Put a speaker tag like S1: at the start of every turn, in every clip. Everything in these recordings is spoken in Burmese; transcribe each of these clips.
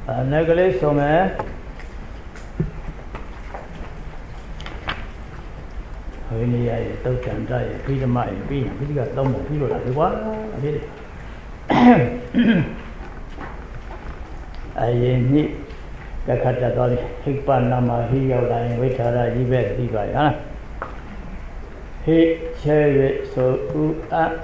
S1: Negale some Hini I took and died, Peter May, being a bigger dumb of people like what? I need the Catadol, Hikpanama, he outlined with her, you bet the guy, huh? He cherry so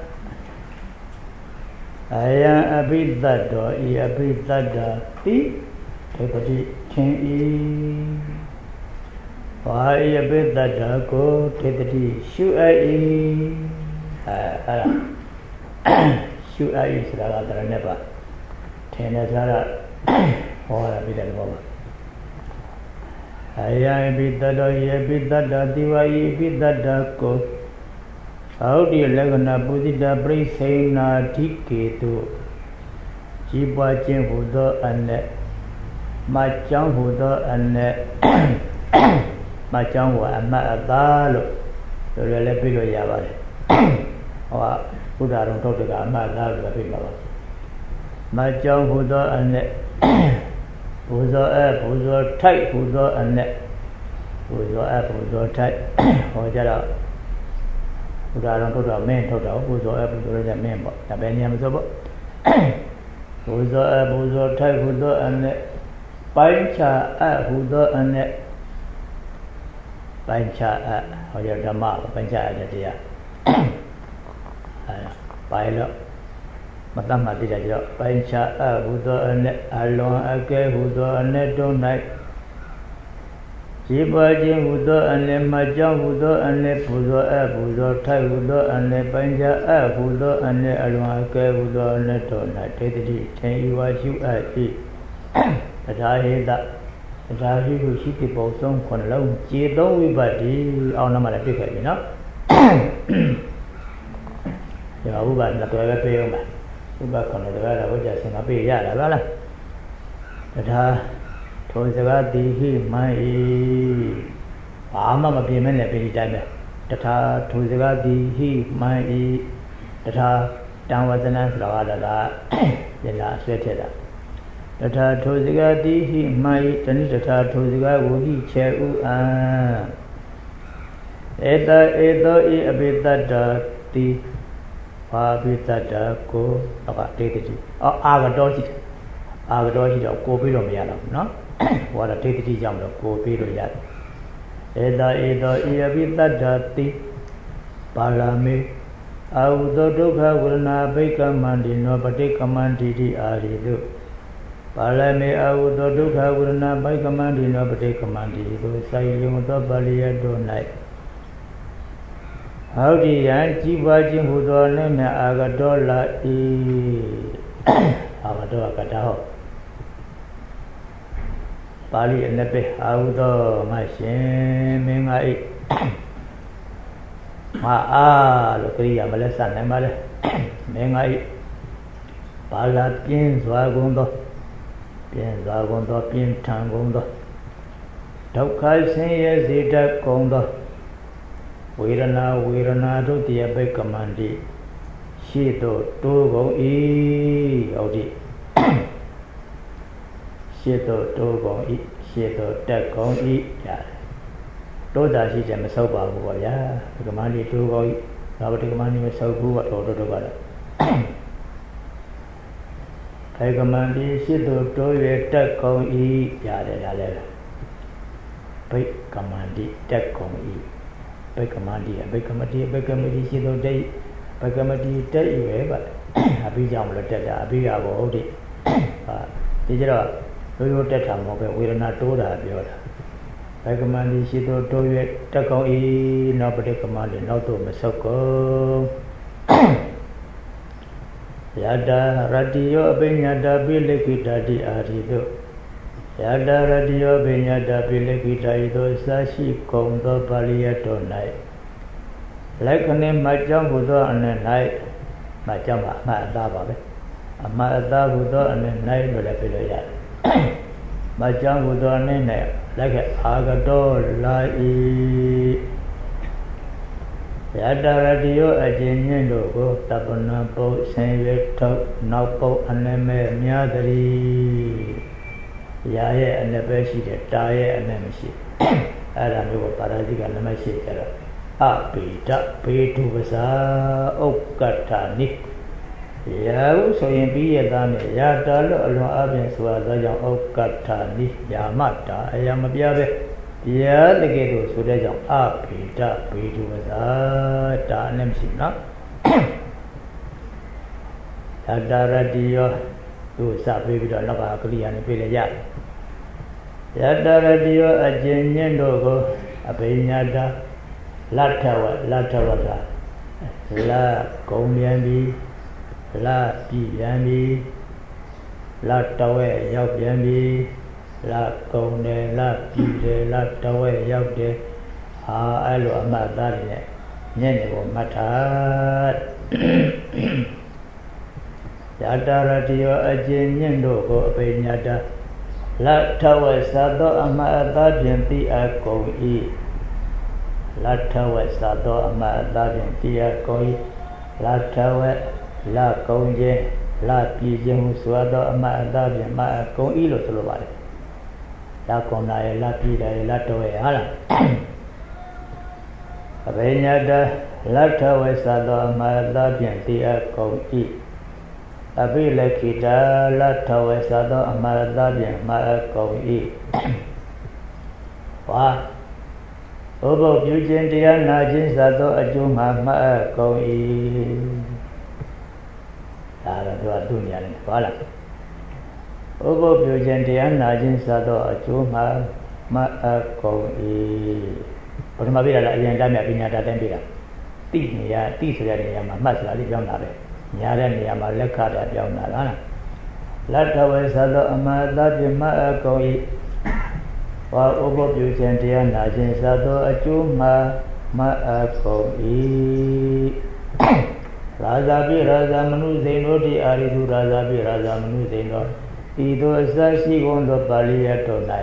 S1: I am a bit that door, a bit that tea, take a tea, change. Why a bit that go, take the tea, shoot I eat. Shoot I eat, rather never. Tenazara, or a bit of woman. I am a bit that door, a bit that divide, bit that go. How do you like on a Buddha brace saying a ticket to Chiba Jimbudo and my Jambudo and my Jambu and Matalo, the Relapilo Yava. Or Buddha don't talk about Matalo. My Jambudo and Buzo Buzo tight Buzo and Buzo Buzo tight or Jara. I don't go to a man total, who's all able to read a man, but a Benjamin Zobo. Who's all able to type Hudo and Pancha at Hudo and Pancha at Hoyadama, Pancha at the year. Pilot Madame Dida, Pancha at Hudo and Alon Ake Hudo and don't night. Chiba Jimbudo and Majam Hudo and Puzo Abuzo, Tai Hudo and Panja Abuzo and Alwake Hudo and Tona, take the tea, you are you at it. But I hate that. But I hear you see people some con alone. She don't we but on a man, you know. You know, who got not to ever pay on who got on the weather, which I sing a bit, yeah, but Tozagati, my Ama Pimen, a bit time. Tata, Tozagati, my Tata, down was an answer, the last sweater. Tata, Tozagati, my Tanita, Tozaga, Woody, chair, Edo, a bit that the bit that go about take it. Oh, I got of copy of Yellow, no? What a take it jump of copy of Yellow. Edo, bit that dirty Palame. I would do will not be commanding, no, but take command DD Arido. Palame, I would do will not by commanding, no, but take command DD. Say you the Balia do night. How do you anti watching who don't name Agadola Agadola Cataho? Pali and the Pe Audo, my shame, I Lucria, Melissa, and Mother Mengai Pala Pin Zwagundo Pin Zagundo, Pin Tangundo Tokai say Zeta Condo Wirana to the Abbey Commandi Shito Togo E Odi Shito Togo E Shito Tecon E Toda she jam so bad, yeah, the commandi Togo E, Robert commanding was so good or together. I commandi Shito Togo Tecon E Yada Big commandi Tecon E. Becamadi, Becamadi, she don't day, Becamadi, tell you, but a big jam let a big abo. Did you know? We will take a moment, we are not told that. Becamadi, she don't do it, Taco E, nobody commanded, not to Masoko. Yada, radio, Benyada, Billy, Daddy, Arido. Yada radio Benyada Pilekitaido Sashi Kondo Paliato night. Like a name Majam Budo and a night Majama Madaba. A Mada Budo and a night with a pillow. Majam Budo and a night like a Agado Lai Yada radio a genuine logo Tapana Po Saint Napo and a Miadari. ရာရဲ့အနဲ့ပဲရှိတယ်တာရဲ့အနဲ့မရှိအဲ့ဒါမျိုးကိုပါရာဇိကနမရှိကြတော့အပိဒဘေတုပဇာဥက္ကဋ္ဌနိရာဟုဆိုရင်ပြီးရသားနဲ့ရာတာလို့အလွန်အပြင်ဆိုသောကြောင့်ဥက္ကဋ္ဌနိယာမတာအရာမပြပဲတရားတကယ်လို့ဆိုတဲ့ကြောင့်အပိဒဘေတုပဇာတာနဲ့မရှိနော်ယတရတိယောသူစပေးပြီးတော့နောက်ကကလိယာနဲ့ပြေးလေရယတရတိယောအကျဉ်းညင်းတို့ကိုအဘိညာတလထဝတာလကုံပြန်ပြီးလပြည်ပြန်ပြီးလတဝဲရောက်ပြန်ပြီးလကုံတယ်လပြည်တယ်လတဝဲရောက်တယ်ဟာအဲ့လိုအမှတ်သားတယ်ညနေကိုမှတ်ထားယတရတိယောအကျဉ်းညင်းတို့ကိုအဘိညာတလထဝဲသသောအမှတ်သားဖြင့်သိအပ်ကုန်၏လထဝဲသသောအမှတ်သားဖြင့်သိအပ်ကုန်၏လထဝဲလကုံခြင်းလပြည်ခြင်းဟုဆိုသောအမှတ်သားဖြင့်မအပ်ကုန်၏လို့ဆိုလိုပါတယ်လကုံနာရဲ့လပြည်တယ်လတဝဲဟာလားအဘိညာတလထဝဲသသောအမှတ်သားဖြင့်သိအပ်ကုန်၏အဘိလခိတာလထဝဲသသောအမှတ်သားဖြင့်မအပ်ကုန်၏ဝါဥပုပ်ပြုခြင်းတရားနာခြင်းသသောအကျိုးမှာမှတ်အပ်ကုန်၏ဒါတော့သူနေရတယ်ဟုတ်လားဥပုပ်ပြုခြင်းတရားနာခြင်းသသောအကျိုးမှာမှတ်အပ်ကုန်၏ပထမပြရတာအရင်တမ်းမြပညာတတ်တိုင်းပြတာတိနေရတိဆိုတဲ့နေရာမှာမှတ်စရာလေးပြောင်းလာတယ်ညာတဲ့နေရာမှာလက်ခတာပြောင်းလာတာဟုတ်လားလတ္ထဝေသသောအမှတ်သားဖြင့်မှတ်အပ်ကုန်၏ဝါဥပုပ်ပြုခြင်းတရားနာခြင်းသသောအကျိုးမှာမှတ်အပ်ကုန်၏ရာဇာပိရာဇာမနုစိန်တို့တိအာရိသုရာဇာပိရာဇာမနုစိန်တို့ဤသို့အစရှိကုန်သောပါဠိရတော်၌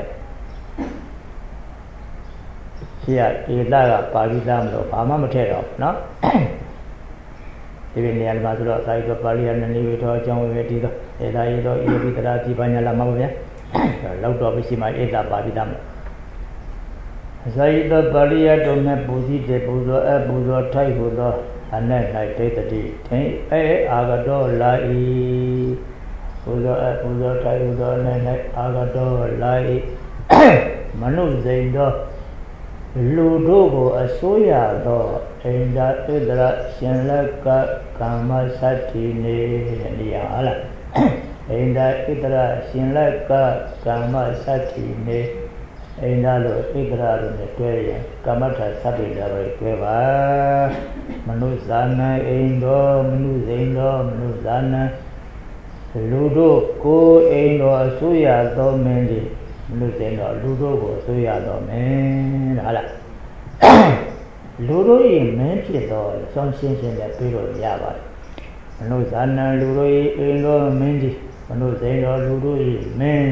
S1: ရှိရဧတကပါဠိသားမလို့ဘာမှမထည့်တော့နော်ဒီနေရာမှာဆိုတော့သာယသောပါဠိရနနိဝေထောအကြောင်းဝေတိသောဧတာယေသောဣတိတရာတိပညာလာမှာပါဗျာလောက်တော့မရှိမှဧတပါဠိသားမလို့သာယသောပါဠိရတော်နဲ့ပူဇိတေပူဇော်ပူဇော်ထိုက်ဟုသောအနက်၌ဒိဋ္ဌတိထင်အာဂတောလာဤပူဇော်ပူဇော်ထိုက်ဟုသောအနက်၌အာဂတောလာဤမနုစိန်သောလူတို့ကိုအစိုးရသောအိန္ဒဣဒရရှင်လကကာမသတ္တိနေနေရဟလားအိန္ဒဣဒရရှင်လကကာမသတ္တိနေအိန္ဒလို့ဣဒရလို့နဲ့တွဲရင်ကာမထသတ္တိလည်းပဲတွဲပါမနုဇာနအိန္ဒောမနုဇိန္ဒောမနုဇာနလူတို့ကိုအိန္ဒောအစိုးရသောမင်းကြီးလူစင်တော့လူတို့ကိုဆိုရတော့မယ်ဟုတ်လားလူတို့ဤမင်းဖြစ်တော့ဆောင်းရှင်းရှင်းနဲ့ပြေလို့ရပါတယ်မနုဇာနံလူတို့ဤအိမ်တော်မင်းကြီးမနုစိန်တော်လူတို့ဤမင်း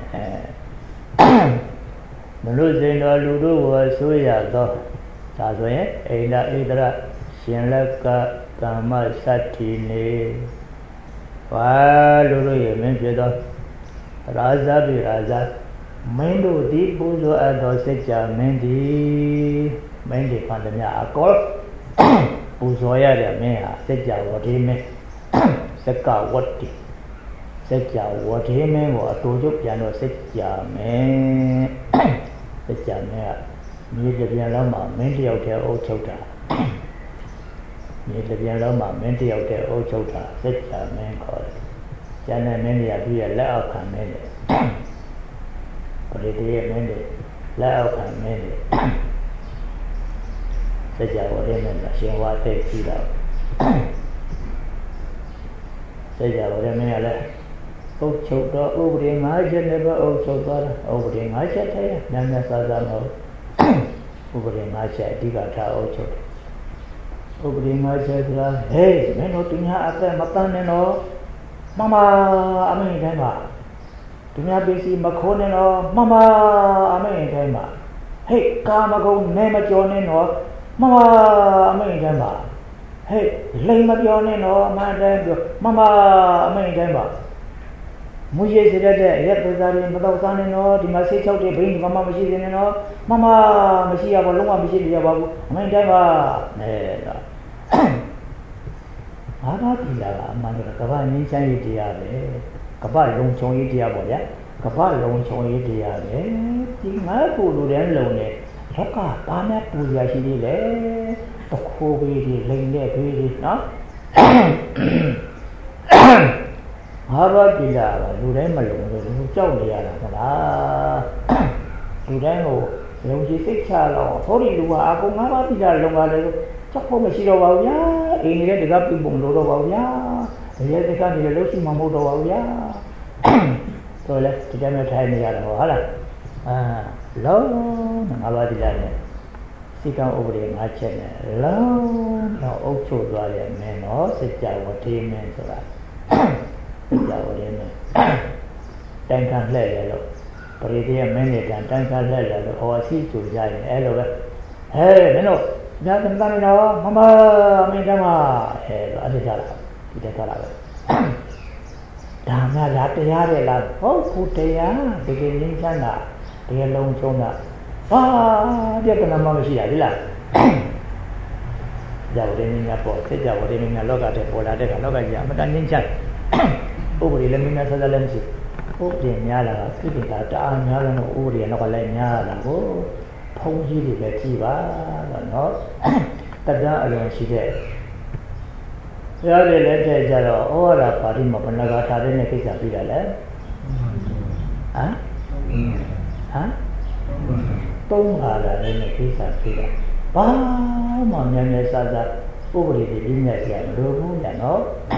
S1: မနုစိန်တော်လူတို့ကိုဆိုရတော့ဒါဆိုရင်အိန္ဒဣဒရရှင်လကကာမသတ္တိနေဘာလူတို့ဤမင်းဖြစ်တော့ရာဇပိရာဇမင်းတို့ဒီပူဇော်အပ်သောစัจ जा မင်းဒီမင်းဒီပါသမျှအကောပူဇော်ရတဲ့မင်းဟာစัจ जा ဝတိမင်းစက္ကဝတ္တိစัจ जा ဝတိမင်းကိုအတူချုပ်ပြန်တော့စัจ जा မင်းစัจ जा မင်းကမြေတစ်ပြန်လုံးမှာမင်းတယောက်တည်းအုပ်ချုပ်တာမြေတစ်ပြန်လုံးမှာမင်းတယောက်တည်းအုပ်ချုပ်တာစัจ जा မင်းခေါ်တယ်ကျန်တဲ့မင်းတွေကပြီးရလက်အောက်ခံမင်းတွေပရိသေယမင်းတွေလက်အောက်ခံမင်းတွေစัจ जा ဝတိမင်းကရှင်ဝါသိကြည့်တော့စัจ जा ဝတိမင်းကလည်းအုပ်ချုပ်တော့ဥပဒေ5ချက်နဲ့ပဲအုပ်ချုပ်သွားတာဥပဒေ5ချက်တည်းနာမည်စားစားမဟုတ်ဥပဒေ5ချက်အဓိကထားအုပ်ချုပ်ဥပဒေ5ချက်ဆိုတာဟေးမင်းတို့သူများအသက်မတန်းနဲ့တော့မမအမေတိုင်းပါသူများပစ္စည်းမခိုးနဲ့တော့မမအမေတိုင်းပါဟေးကာမဂုဏ်နဲ့မကြောနဲ့တော့မမအမေတိုင်းပါဟေးလိမ်မပြောနဲ့တော့မတိုင်းပြောမမအမေတိုင်းပါ mu ye se de ya to da ni ma taw sa ne no di ma se chok de bring ma ma shi ne no ma ma shi ya ba long ma ma shi ya ba bu amin dai ba ne da ba di la ga ma ne ka ba ni chan yiတရားပဲကပ္ပလုံးချုံရေးတရားပေါ့ဗျာကပ္ပလုံးချုံရေးတရားပဲဒီငါကိုလူတန်းလုံးနဲ့လောကဘာနဲ့ပူရရှိသေးလဲတခိုးပေးတွေလိန်တဲ့ပေးတွေနော်ဟာဘာတိလာလူတိုင်းမလုံးလို့လူကြောက်နေရတာမလားလူတိုင်းကိုလုံခြုံစိတ်ချတော့သောဒီလူဟာအကုန်ငါးပါးတိလာလုံပါလေကြောက်ဖို့မရှိတော့ပါဘူးဗျာအိမ်နေတဲ့တကပြပုံလို့တော့ပါဘူးဗျာရဲတကနေလို့ရှိမှမဟုတ်တော့ပါဘူးဗျာဆိုလဲဒီတိုင်းနဲ့ထိုင်နေရတာဟုတ်လားလုံးငါးပါးတိလာနဲ့စီကံဥပဒေ၅ချက်နဲ့လုံးတော့အုပ်ချုပ်သွားတယ်မင်းတော့စကြဝဠာမင်းဆိုတာစကြဝဠာမင်းတိုင်ခံလှည့်ရလို့ပရိသေယမင်းနဲ့တိုင်ခံလှည့်ရလို့ဟောစီကြိုကြရင်အဲ့လိုပဲဟဲ့မင်းတို့ညတန်တန်နေတော့မမမင်းတမဟဲ့လို့အဲ့ဒါကြတာဒီတက်သွားတာပဲဒါမှလားတရားတယ်လားဟုတ်ခုတရားတကယ်ရင်းချမ်းတာတကယ်လုံးချုံတာဟာပြဿနာမရှိရဘူးလားကြောက်တယ်မင်းများပေါ့စစ်ကြောက်တယ်မင်းများလောကတဲ့ပေါ်လာတဲ့ကလောကကြီးအမတန်ရင်းချမ်းဥပဒေလည်းမင်းများဆက်ဆက်လည်းမရှိဥပဒေများလာတာကိလေသာတအားများလို့ဥပဒေကတော့လည်းများလာကိုဖုံးကြီးတွေပဲကြည်ပါတော့နော်တက္ကအလွန်ရှိတဲ့ရတယ်လည်းတဲ့ကြတော့ဩဝါဒပါဠိမှာဘဏ္ဍာထားတဲ့ကိစ္စပြီးတာလေဟမ်သုံးပါလာတဲ့ကိစ္စပြီးတာဘာမှမြန်မြန်ဆဆဥပဒေတွေပြည့်ညက်ကြမလို့ဘူးညနော်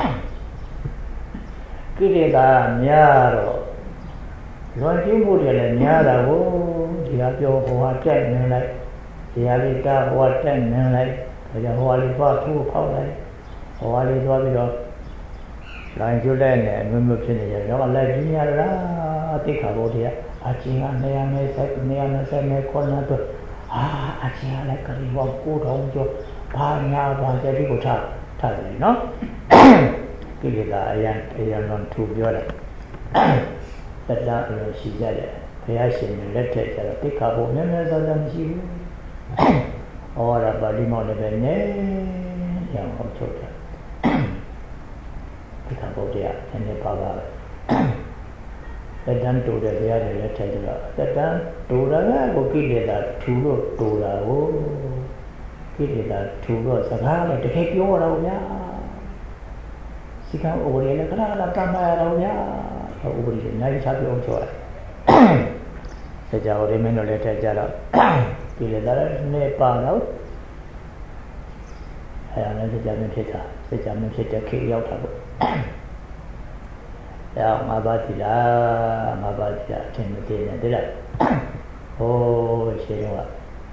S1: ကိလေသာများတော့လွန်ကျူးမှုတွေလည်းများတာကိုဒီဟာပြောဟိုဟာတက်နေလိုက်ဒီဟာလေးတာဟိုဟာတက်နေလိုက်ဒါကြောင့်ဟိုဟာလေးသွားထိုးဖောက်လိုက်ဟိုဟာလေးသွားပြီးတော့လိုင်းကျိုးလိုက်နေအမျိုးမျိုးဖြစ်နေကြတော့လည်းကြီးများလားတိခါဘုရားအချင်းက220ခုနှစ်တော့အချင်းလည်းကလေးဘော9000ကျော်ဘာညာဘာကြည့်ကိုထားတယ်နော်ကိလေသာအရင်တော့ထူပြောတယ်တတအလိုရှိကြတယ်ဘုရားရှင်နဲ့လက်ထက်ကျတော့တိခါဘုမြဲမြဲသာသာမရှိဘူးဩဝါဒပါဠိမောလည်းပဲနဲ့ရောင်းအောင်ချုပ်တယ်တိခါဘုရားနည်းနည်းပါပါပဲတန်တူတဲ့ဘုရားတွေလက်ထက်ကျတော့တန်တူတာကကိလေသာထူလို့တူတာကိုကိလေသာထူလို့စကားလည်းတကယ်ပြောရတော့ဗျာစီကံဥပဒေလည်းခဏခဏကမ်းပါရတော့ဗျာဥပဒေနဲ့နိုင်ချပြောချောတယ်စကြဝဠာမင်းတို့လည်းထကြတော့ဒီလေသာနဲ့ပါတော့အဲ့ဒါလည်းစကြမင်းဖြစ်တာစကြမင်းဖြစ်တဲ့ခေရောက်တာပေါ့အဲ့ငါးပါးဒီလားငါးပါးဒီလားအထင်မသေးနဲ့တိလားဟိုးရှင်းတော့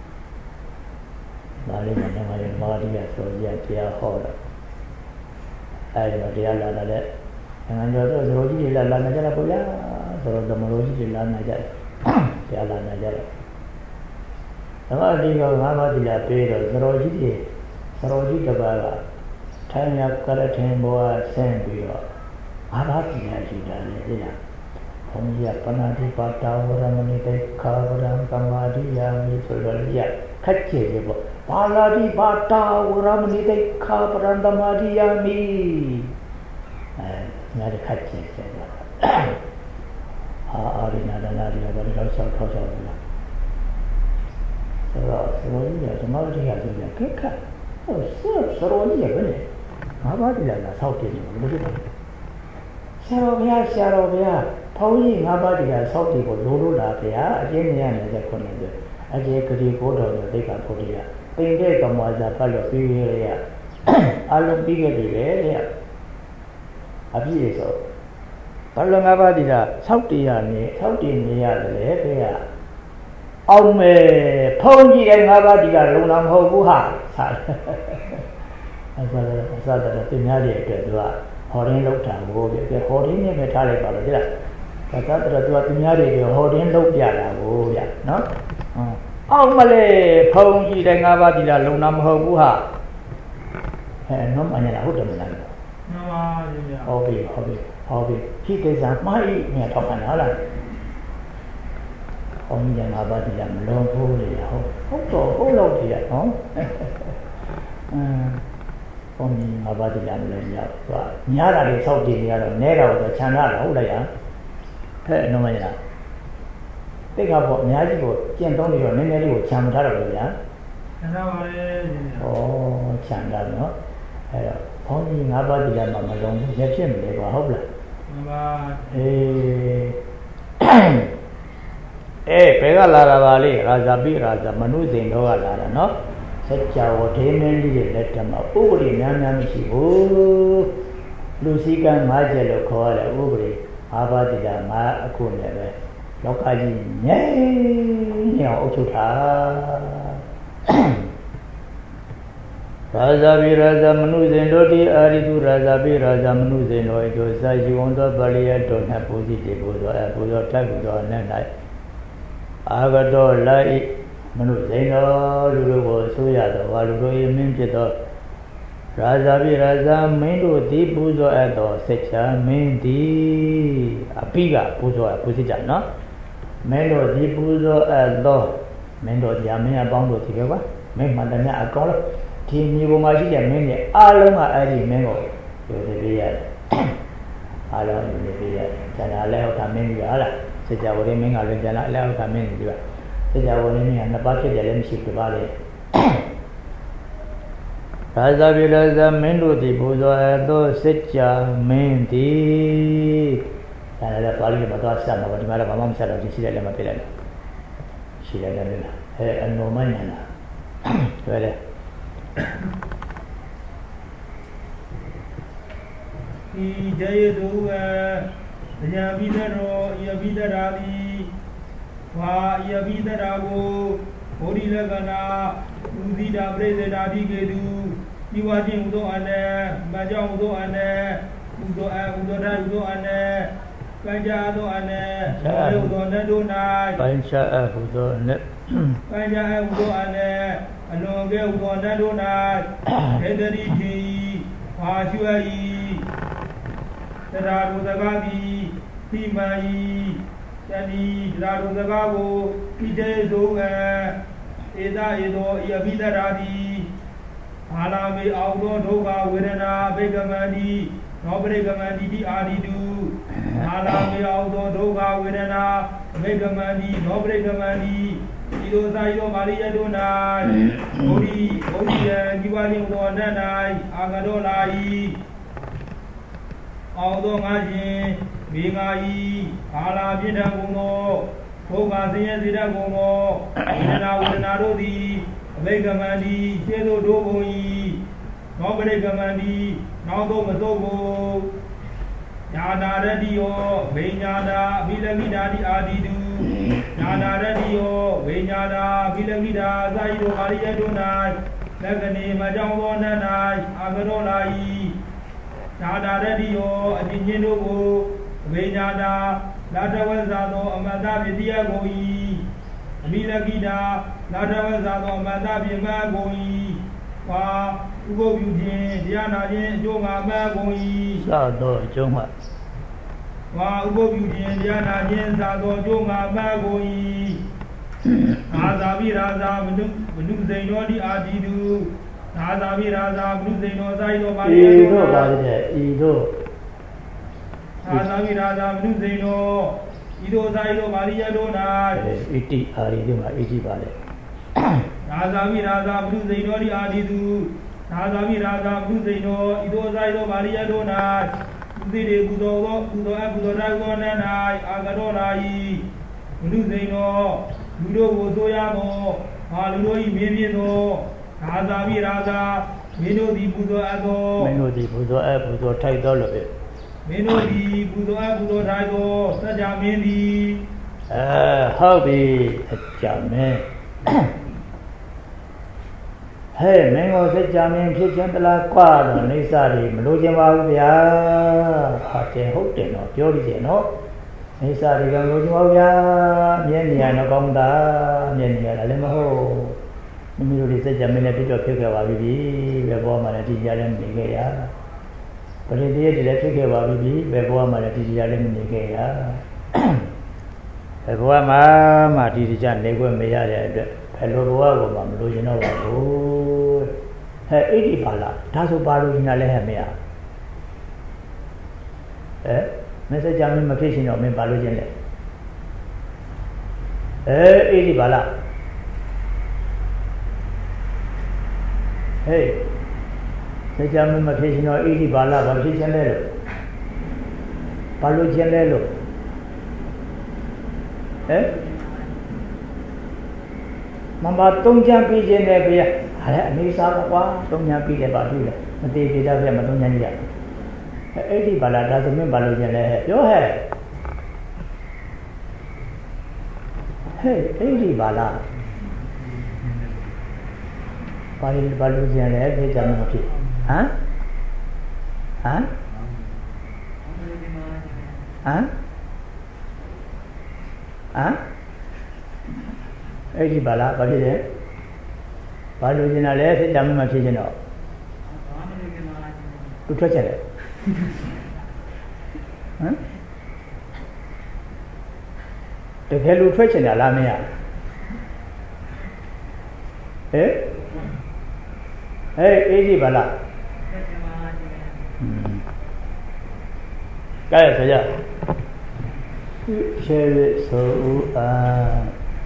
S1: ဒါလေးမှလည်းမာဒီရဆိုရတရားဟောတော့အဲ့ဒီတော့တရားလာတဲ့ငါတို့သရောကြီးတွေလာနေကြတာပေါ့ဗျာသရောသမရောကြီးတွေလာနေကြတယ်တရားလာနေကြတယ်ဒါမှဒီကငါးပါးဒီလာပေးတော့သရောကြီးတစ်ပါးကထိုင်ရကရထင်ဘောဆင်းပြီးတော့ငါးပါးဒီလာရှိတာလေဒီလားဘုန်းကြီးကပဏာတိပါတာဝရမဏိတေခါဝရံကမ္မာတိယာမိဆိုတော့ရခက်ကြည့်ရပေါ့ပါလာတိပါတာဝရမဏိတေခါပရံတမတိယာမိညာတစ်ခါကျင်းတယ်အာရိနာဒနာဒီတော့တော့ဆောက်ထောက်ဆောက်လာဆိုတော့စရောကြီးကဓမ္မတိကပြောကြခက်ခက်ဟိုစရောကြီးကဘယ်လဲငါးပါးတိလာဆောက်တယ်လို့ပြောတယ်ဆရာတော်ဘုရားဖုန်းကြီးငါးပါးတိကဆောက်တယ်ကိုလို့လာဗျာအကျဉ်းများနေတဲ့ခုနှစ်တယ်အကျေဂတိဘုဒ္ဓတော်တိတ်ကဘုဒ္ဓရပင်တဲ့ကမောဇာဖတ်လို့ပြီးရအလုံးပြီးခဲ့တယ်လေအပြည့်ဆိုဘာလို့ငါးပါးဒီလားဆောက်တည်နေရတယ်လေဖေကအောင်မယ်ဖုန်းကြီးတဲ့ငါးပါးဒီကလုံတာမဟုတ်ဘူးဟာဆက်အစတော့ပြင်များတဲ့အတွက်သူကဟော်ရင်းလောက်တာကိုပြဟော်ရင်းနဲ့ပဲထားလိုက်ပါလို့ဒီလားဒါကတော့သူကပြင်များတဲ့ဟော်ရင်းလောက်ပြတာကိုဗျနော်အောင်မလဲဖုန်းကြီးတဲ့ငါးပါးဒီလားလုံတာမဟုတ်ဘူးဟာနော်မညာဟုတ်တယ်မလားဟုတ်ပြီ好比去给咱买你也讨厌好了。我们讲哪怕是讲老婆的好，好多好老的哦。我们哪怕是讲人家是吧？你那里烧鸡，你那里哪个我都抢他了，好了呀。嘿，那么样。这个不，你还是不见东西了，那里我抢不他了，对呀？
S2: 抢他了嘞。
S1: 哦，抢他了，哎呀，我们哪怕是讲嘛，老婆也骗不了，好不啦？ဘယ်ကလာတာပါလေရာဇာပိရာဇာမနုစိန်တော့ကလာတာနော်စัจ java ထေမင်းကြီးရဲ့လက်ထက်မှာဥပဒေများများမရှိဘူးလူစည်းကမ်း၅ချက်လို့ခေါ်ရတဲ့ဥပဒေ၅ပါးတရား၅အခုနဲ့ပဲလောကကြီးငြိမ်းအောင်အုပ်ချုပ်တာရာဇာပိရာဇာမနုစိန်တို့ဒီအာရိတုရာဇာပိရာဇာမနုစိန်တို့တို့စာရှိဝန်သောပါဠိရတော်နဲ့ပူဇိတေပူဇော်ပူဇော်ထပ်ပူဇော်နဲ့၌အာဂတောလိုက်မနုစိန်တော်လူတို့ကိုဆိုရသောဝါလူတို့၏မင်းဖြစ်သောရာဇာပိရာဇာမင်းတို့သည်ပူဇော်အပ်သောစိတ်ချမင်းသည်အပိကပူဇော်ပူဇိကြနော်မင်းတို့သည်ပူဇော်အပ်သောမင်းတို့တရားမင်းအပေါင်းတို့ဒီပဲကွာမင်းမှန်တယ်များအကောင်းလို့ဒီမြေပေါ်မှာရှိတဲ့မင်းတွေအားလုံးကအဲ့ဒီမင်းကိုယူနေပေးရတယ်အားလုံးယူနေပေးရတယ်ကျန်တာလည်းဟုတ်တာမင်းကြီးဟာလားစัจ java လေးမင်းကလည်းကျန်တာလည်းဟုတ်တာမင်းကြီးပါစัจ java လေးမင်းကနှစ်ပါးဖြစ်တယ်လည်းမရှိဘူးပါလေရာဇာပိရာဇာမင်းတို့သည်ပူဇော်အပ်သောစัจ java မင်းသည်ဒါလည်းပါဠိမှာတော့ဆက်မှာပါဒီမှာတော့ဘာမှမဆက်တော့ဒီရှိတယ်လည်းမပြလိုက်ဘူးရှိတယ်လည်းလားအနုမညာလားတွေ့တယ်
S2: ဤကျေယတုဝေတရားပိဒရောယပိဒရာတိဝါယပိဒရာကိုဘောဓိလက္ခဏာလူသီတာပြိစေတာတိကေတုဤဝါချင်းဥသောအနဲ့မကြောင့်ဥသောအနဲ့ဥသောအဥသောဓာတ်ဥသောအနဲ့ပัญจအသောအနဲ့ဥသောနတ်တို့၌
S1: ပัญจအဥသောနတ်
S2: ပัญจအဥသောအနဲ့အလွန်ကဲဥသောနတ်တို့၌ဒေတရိတိဘာရှိဝဤတရားတို့စကားသည်သိမှန်၏တဏီတရားတို့စကားကိုဣတေဆိုဧသာဧသောဤအဘိဓရာတိဘာလာမေအောင်သောဒုက္ခဝေဒနာဘိကမန္တိနောပရိကမန္တိတိအာဒီတုဘာလာမေအောင်သောဒုက္ခဝေဒနာဘိကမန္တိနောပရိကမန္တိဤသို့သာဤသောမာရိယတို့၌ဘုဒ္ဓယံဒီဝါခြင်းသောနတ်၌အာဂတောလာ၏အောင်သောငါရှင်မိငါဤဘာလာပြည့်တတ်ကုန်သောဘုရားဆင်းရဲစေတတ်ကုန်သောဝေဒနာတို့သည်အဘိကမန္တိရှင်းသို့တို့ကုန်၏နောပရိကမန္တိနောက်သို့မသို့ကိုညာနာရတ္တိယောဝိညာနာအဘိလကိတာတိအာဒီတုညာနာရတ္တိယောဝိညာနာအဘိလကိတာသာယိတို့အာရိယတို့၌လက္ခဏီမကြောင့်သောနတ်၌အာဂရောလာ၏ညာနာရတ္တိယောအကျဉ်းချင်းတို့ကိုဝိညာနာလာတဝဇ္ဇာသောအမတ္တပစ္စယကို၏အဘိလကိတာလာတဝဇ္ဇာသောအမတ္တပြမကို၏ပါဥပုပ်ပြုခြင်းတရားနာခြင်းအကျိုးငါမဲ့ကုန်၏
S1: စသောအကျိုးမှာ
S2: ဝါဥပုပ်ပြုခြင်းတရားနာခြင်းစသောအကျိုးငါမဲ့ကုန်၏အာသာပိရာဇာမနုစိန်တော်ဒီအာတိတုအာသာပိရာဇာမနုစိန်တော်ဆိုင်တော်ပါ
S1: လေတို့ပါလေဤတို့
S2: အာသာပိရာဇာမနုစိန်တော်ဤတို့ဆိုင်တော်ပါရိယတို့၌
S1: ဣတိအာရိတို့မှာဣတိပါလေ
S2: သာသာမိရာဇာဘုဇိန်တော်ဒီအာဒီသူသာသာမိရာဇာဘုဇိန်တော်ဤသို့ဆိုင်သောမာရိယတို့၌သူတိတေကုသောကုသောအကုသောရာသောန၌အာဂတော်လာ၏ဘုဇိန်တော်လူတို့ကိုဆိုရသောဘာလူတို့၏မင်းဖြစ်သောသာသာမိရာဇာမင်းတို့သည်ပူဇော်အပ်သော
S1: မင်းတို့သည်ပူဇော်အပ်ပူဇော်ထိုက်သောလို့ပဲ
S2: မင်းတို့သည်ပူဇော်အပ်ပူဇော်ထိုက်သောစัจ java မင်းသည်
S1: ဟုတ်ပြီစัจ java မင်းဟဲ့မင်းကိုစัจ java မင်းဖြစ်ခြင်းတလားကွာတော့နေစာတွေမလို့ခြင်းပါဘူးဗျာဟာတယ်ဟုတ်တယ်နော်ပြောရည်နော်နေစာတွေကမလို့ခြင်းပါဘူးဗျာမြင်နေရတော့ကောင်းတာမြင်နေရတာလည်းမဟုတ်မိမိတို့ဒီစัจ java မင်းနဲ့ပြည့်တော့ဖြစ်ခဲ့ပါပြီပဲဘောမှလည်းဒီကြားလည်းနေခဲ့ရပရိသေတည်းလည်းဖြစ်ခဲ့ပါပြီဘယ်ဘဝမှာလည်းဒီတရားလည်းမနေခဲ့ရဘယ်ဘဝမှာဒီတရားနေခွင့်မရတဲ့အတွက်ဘယ်လိုဘဝကိုမှမလိုချင်တော့ပါဘူးဟဲ့ဣတိပါဠဒါဆိုပါလို့ညာလည်းဟဲ့မရမစကြမင်းမဖြစ်ရှင်တော့မင်းပါလို့ခြင်းလေဣတိပါဠဟေးစကြမင်းမဖြစ်ရှင်တော့ဣတိပါဠဘာဖြစ်ခြင်းလဲလို့ပါလို့ခြင်းလဲလို့မမသုံးချမ်းပြီးခြင်းနဲ့ဗျာအဲ့အနေစားပါကွာသုံးချမ်းပြီးတယ်ပါတွေ့တယ်မသေးသေးတော့ဗျာမသုံးချမ်းကြီးရအဲ့ဒီဘာလာဒါသမင်းဘာလို့ကျင်လဲပြောဟဲ့အဲ့ဒီဘာလာဘာလို့ကျင်လဲသိကြမှာမဖြစ်ဟမ်အဲ့ဒီဘာလာဘာဖြစ်လဲဘာလို့ကျင်လဲသိကြမှာမဖြစ်ချင်တော့သူထွက်ချက်လေတကယ်လို့ထွက်ချင်တာလားမရအေးကြီးပါလားကဲဆိုကြရှေရဆိုအား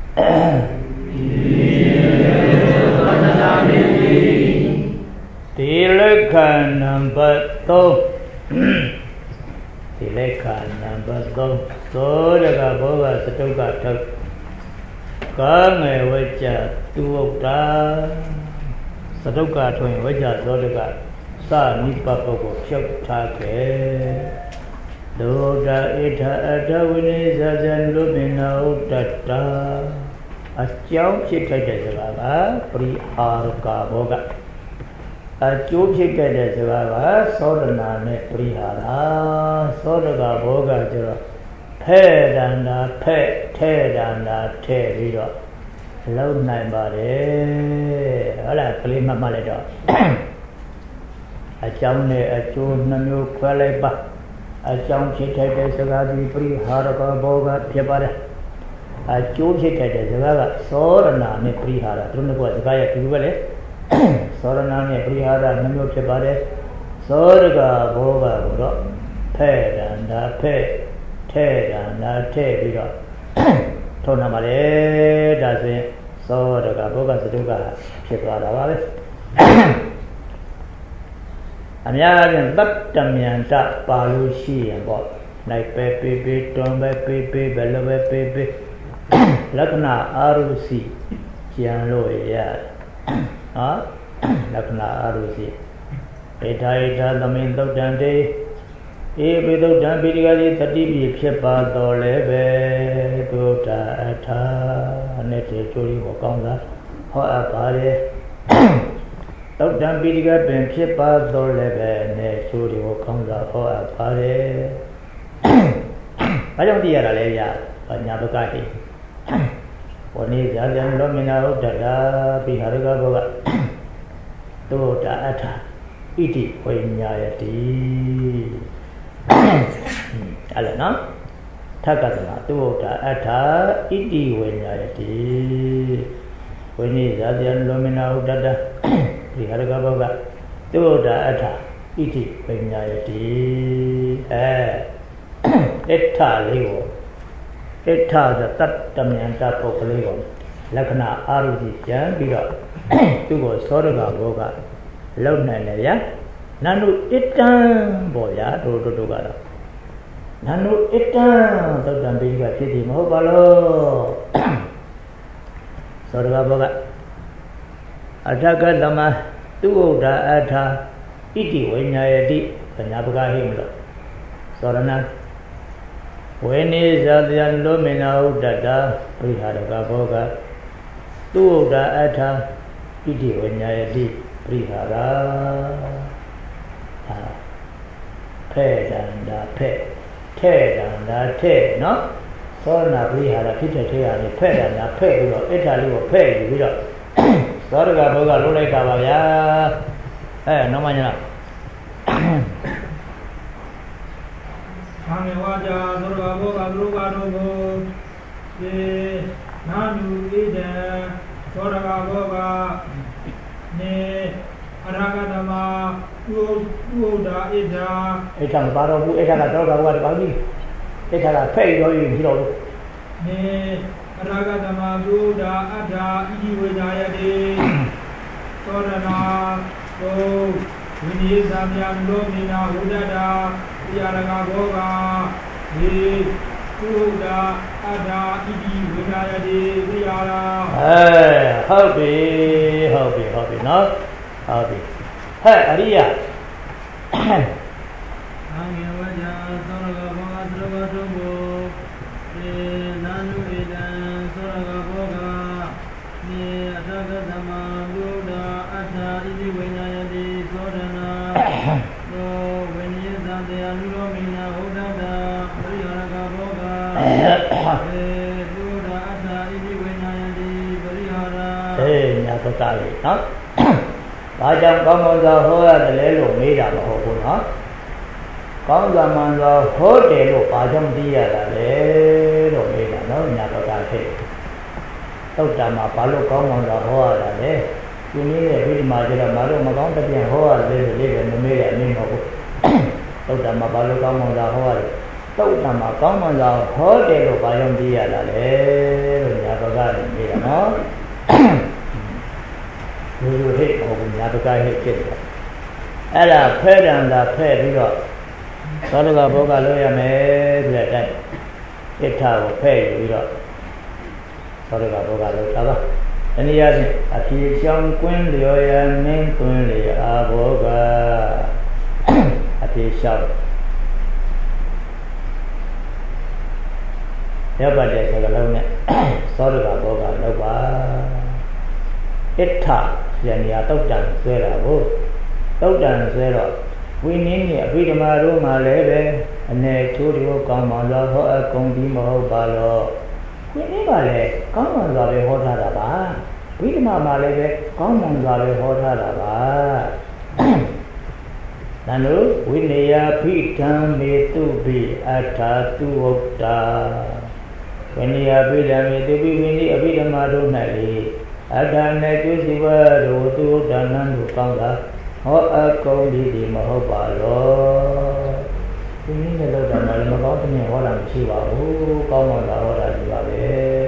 S1: ဒီလက်ခံနံပါတ်3ဒီလက်ခဏနံပါတ်3သောတကဘောဂစတုကထုတ်ကာငယ်ဝကြသူဝတ္တာစတုကထွင်ဝကြသောတကစနိပပုဂ္ဂိုလ်ဖြုတ်ထားခဲ့ဒုဒဣထအတဝိနိဇဇံလူပိနာဥတ္တတာအကြောင်းဖြစ်ထိုက်တဲ့စကားကပရိဟာရကဘောဂအကျိုးဖြစ်ခဲ့တဲ့စကားကသောဒနာနဲ့ပရိဟာရသောတကဘောကကျတော့ဖဲ့တန္တာဖဲ့ထဲတန္တာထဲပြီးတော့လုံးနိုင်ပါတယ်ဟုတ်လားကလေးမှတ်လိုက်တော့အကြောင်းနဲ့အကျိုးနှမျိုးခွဲလိုက်ပါအကြောင်းဖြစ်ထိုက်တဲ့စကားဒီပရိဟာရကဘောကဖြစ်ပါတယ်အကျိုးဖြစ်ထိုက်တဲ့စကားကသောဒနာနဲ့ပရိဟာရသူတို့ကစကားရဲ့ဒီလိုပဲလေသောရဏနဲ့ပရိဟာရနှမျိုးဖြစ်ပါတယ်သောရကဘောဂကိုတော့ဖဲ့တန္တာဖဲ့ထဲတန္တာထဲပြီးတော့ထုံးနာပါလေဒါဆိုရင်သောရကဘောဂစတုကဖြစ်သွားတာပါပဲအများအားဖြင့်တတ္တမြန်တပါလို့ရှိရင်ပေါ့လိုက်ပဲပေးပေးတွန်ပဲပေးပေးဘယ်လိုပဲပေးပေးလက္ခဏာအာရုစီကျန်လို့ရလက္ခဏာအာရုစီဣထာဣထာသမိန်သုတ်တံတေဧပိသုတ်တံပိဋကတိတတိပိဖြစ်ပါတော်လဲပဲသုတ္တအထာနဲ့တေချိုးလေးကိုကောင်းတာဟောအပ်ပါတယ်သုတ်တံပိဋကပင်ဖြစ်ပါတော်လဲပဲနဲ့ချိုးလေးကိုကောင်းတာဟောအပ်ပါတယ်ဘာကြောင့်သိရတာလဲဗျာညာပကတိဝဏိဇာဇံလောမနာဥဒ္ဒတာပိဟာရကဘောကသုတ္တအထာဣတိဝိညာယတိအဲ့လေနော်ထပ်ကတနာသုတ္တအထာဣတိဝိညာယတိဝိနိဇာဇံလောမနာဥဒ္ဒတာပိဟာရကဘောကသုတ္တအထာဣတိဝိညာယတိအထလေးကိုဣထသတ္တမြန်တပုဂ္ဂလေးကိုလက္ခဏာအာရုစီပြန်ပြီးတော့သူ့ကိုသောရကဘောကလုံနိုင်တယ်ဗျာနန္ဒုဣတံပေါ့ဗျာတို့ကတော့နန္ဒုဣတံသုတ်တံပိဋကဖြစ်ပြီမဟုတ်ပါလို့သောရကဘောကအထကသမသူဥဒ္ဒအထာဣတိဝိညာယတိပညာပကဟိမလို့သောရဏဝေနိဇာတယလောမေနာဥဒ္ဒတာပရိဟာရကဘောကသူဥဒ္ဒအထာဣတိဝိညာယတိပရိဟာရဖဲ့တန္တာဖဲ့ထဲတန္တာထဲနော်သောနာပရိဟာရဖြစ်တဲ့ထဲကနေဖဲ့တန္တာဖဲ့ပြီးတော့ဣဋ္ဌာလေးကိုဖဲ့ယူပြီးတော့သောရကဘောကလုံးလိုက်တာပါဗျာနောက်မှညလား
S2: မေဝါကြသောရဘောကသူတို့ကတော့ကိုသေနာနုဣဒံသောရကဘောကနေအရာဂတမဥဒ္ဒါဣဒာ
S1: ဣဒံမပါတော့ဘူးဣဒံကတော့ဘောကတပေါင်းကြီးဣဒံကဖဲ့ရောယူပြီးတော့
S2: နေအရာဂတမဥဒ္ဒါအတ္ထာဣတိဝိညာယတိသောရနာသောဝိနည်းသမြံလောမိနာဝုဒ္ဒတာဣယရကဘောကဒီဥဒ္ဒါအတ္ထာဣတိဝိညာယတိဣယရာ
S1: ဟုတ်ပြီနော်ဟုတ်ပြီဟဲ့အရိယ
S2: အာမေဝဇာသောရကဘောကသရဝတုဘောေနာနုဣဒံသောရကဘောကနေအတ္တကသမဘုဒ္ဓအတ္ထာဣတိဝိညာယတိသောရဏသောဝိနည်းသတေအနုလောမိနာဝုဒ္ဒတာပရိဟာရကဘောကဘုဒ္ဓအတ္ထာဣတိဝိညာယတိပရိဟာရ
S1: ညာသတ္တလေးနော်ဘာကြောင့်ကောင်းကောင်းစွာဟောရတယ်လဲလို့မေးတာမဟုတ်ဘူးနော်ကောင်းစွာမှန်စွာဟောတယ်လို့ဘာကြောင့်သိရတာလဲလို့မေးတာနော်ညာတော့တာဖြစ်သုတ်တံမှာဘာလို့ကောင်းကောင်းစွာဟောရတာလဲဒီနည်းရဲ့ဒီမှာကျတော့မလို့မကောင်းတဲ့ပြန်ဟောရတယ်လို့လေးပဲမမေးရအမင်းမဟုတ်ဘူးသုတ်တံမှာဘာလို့ကောင်းကောင်းစွာဟောရတယ်သုတ်တံမှာကောင်းကောင်းစွာဟောတယ်လို့ဘာကြောင့်သိရတာလဲလို့ညာတော့ကလည်းမေးတာနော်လူလူဟိတ်ဟောဘူးညာတကဟိတ်ဖြစ်တယ်အဲ့ဒါဖဲတံသာဖဲပြီးတော့သောတကဘောကလို့ရမယ်ဆိုတဲ့အတိုင်းဣဋ္ဌကိုဖဲယူပြီးတော့သောတကဘောကလို့သာပါတနည်းအားဖြင့်အဖြေရှောင်းကွင်းလျော်ရမင်းကွင်းလေအာဘောကအဖြေရှောင်းရပတ်တဲ့စကားလုံးနဲ့သောတကဘောကလောက်ပါဣဋ္ဌယန္တရားတုတ်တန်ဆွဲတာကိုတုတ်တန်ဆွဲတော့ဝိနည်းနဲ့အဘိဓမ္မာတို့မှလည်းပဲအနေချိုးတို့ကောင်းမှစွာဟောအကုန်ပြီးမဟုတ်ပါတော့ဝိနည်းကလည်းကောင်းမှစွာပဲဟောထားတာပါဝိဓမ္မာမှလည်းပဲကောင်းမှစွာပဲဟောထားတာပါနန္ဒုဝိနည်းယဖိဓမ္မေတုပိအထာတုဝတ္တာဝိနည်းယဖိဓမ္မေတုပိဝိနည်းအဘိဓမ္မာတို့၌လေအတ္တနဲ့ကျိုးစီဝါတို့သူဒါနံတို့ကောင်းတာဟောအကုန်ဒီမဟုတ်ပါတော့ဒီနည်းနဲ့လောက်တာလည်းမကောင်းတဲ့ဟောတာမရှိပါဘူးကောင်းမှသာဟောတာဒီပါပဲ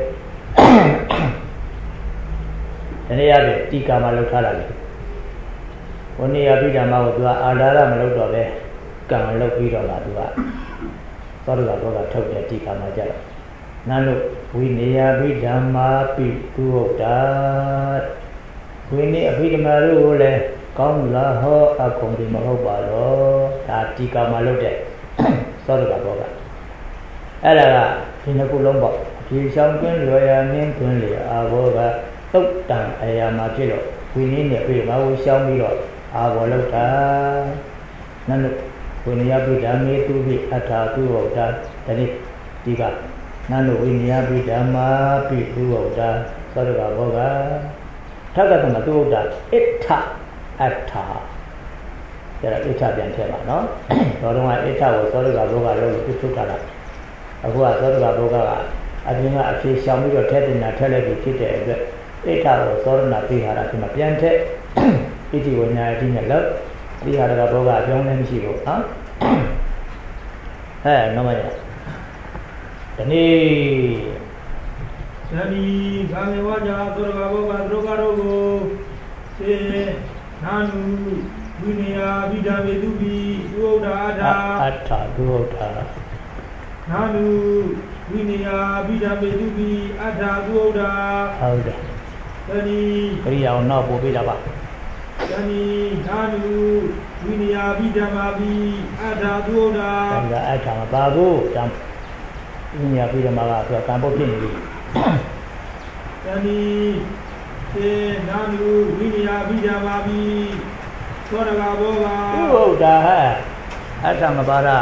S1: ဒီနေ့ရပြီတိကာမလောက်ထားတာလေဝိနည်းယပိဓမ္မာကိုသူကအာဒါရမလောက်တော့ပဲကံလောက်ပြီးတော့လာသူကသောတကဘောကထုတ်တဲ့တိကာမကြတော့နန်းတို့ဝိနည်းယပိဓမ္မာပိသူဟုတ်တာဝိနည်းအပိဓမ္မာတို့ကိုလည်းကောင်းလားဟောအကုန်ဒီမဟုတ်ပါတော့ဒါတိကာမလုပ်တဲ့သောတကဘောကအဲ့ဒါကဒီနှစ်ခုလုံးပေါ့အဖြေရှောင်းကွင်းလွယ်ရနှင်းကွင်းလေအာဘောကသုတ်တံအရာမှာဖြစ်တော့ဝိနည်းနဲ့ပြေဘာကိုရှောင်းပြီးတော့အာဘောလောက်တာနန်းတို့ဝိနည်းယပိဓမ္မေသူပိအထာသူဟုတ်တာဒီနေ့ဒီကနန္ဒဝိနည်းပိဓမ္မာပိသူဝတ္တသောတကဘောကထက္ကတမသူဝတ္တဣဋ္ဌအဋ္ဌာဒါဣဋ္ဌပြန်ထည့်ပါနော်တော်တော်ကဣဋ္ဌကိုသောတကဘောကလို့သူထုတ်တာလားအခုကသောတကဘောကအပြင်ကအဖြေရှောင်ပြီးတော့ထည့်တင်တာထည့်လိုက်ပြီးဖြစ်တဲ့အတွက်ဣဋ္ဌကိုသောရဏပိဟာရဒီမှာပြန်ထည့်ဣတိဝိညာယတိနဲ့လို့ပိဟာရကဘောကအပြောင်းလဲမရှိဘူးနော်ဟဲ့နော်မရဒီနေ့
S2: သတိကာမေဝါကြသောရကဘောကသူတို့ကတော့ကိုစေနာနုဝိနည်းယပိဓမ္မေတုပိသုဒ္ဓအ
S1: တ္ထာသုဒ္ဓ
S2: နာနုဝိနည်းယပိဓမ္မေတုပိအတ္ထာသုဒ္ဓ
S1: ဟုတ်တယ်
S2: သတိ
S1: ခရိယာအောင်နောက်ပို့ပေးတာပါ
S2: သတိနာနုဝိနည်းယပိဓမ္မာပိအတ္ထာသုဒ္ဓ
S1: ဒါအတ္ထာမပါဘူးဝိနည်းယပိဓမ္မာကသူကံပုတ်ဖြစ်နေပြီ
S2: သတိစေနာနုဝိနည်းယပိဓမ္မာပိသောတကဘောက
S1: ဟုတ်တာဟဲ့အတ္ထာမပါရ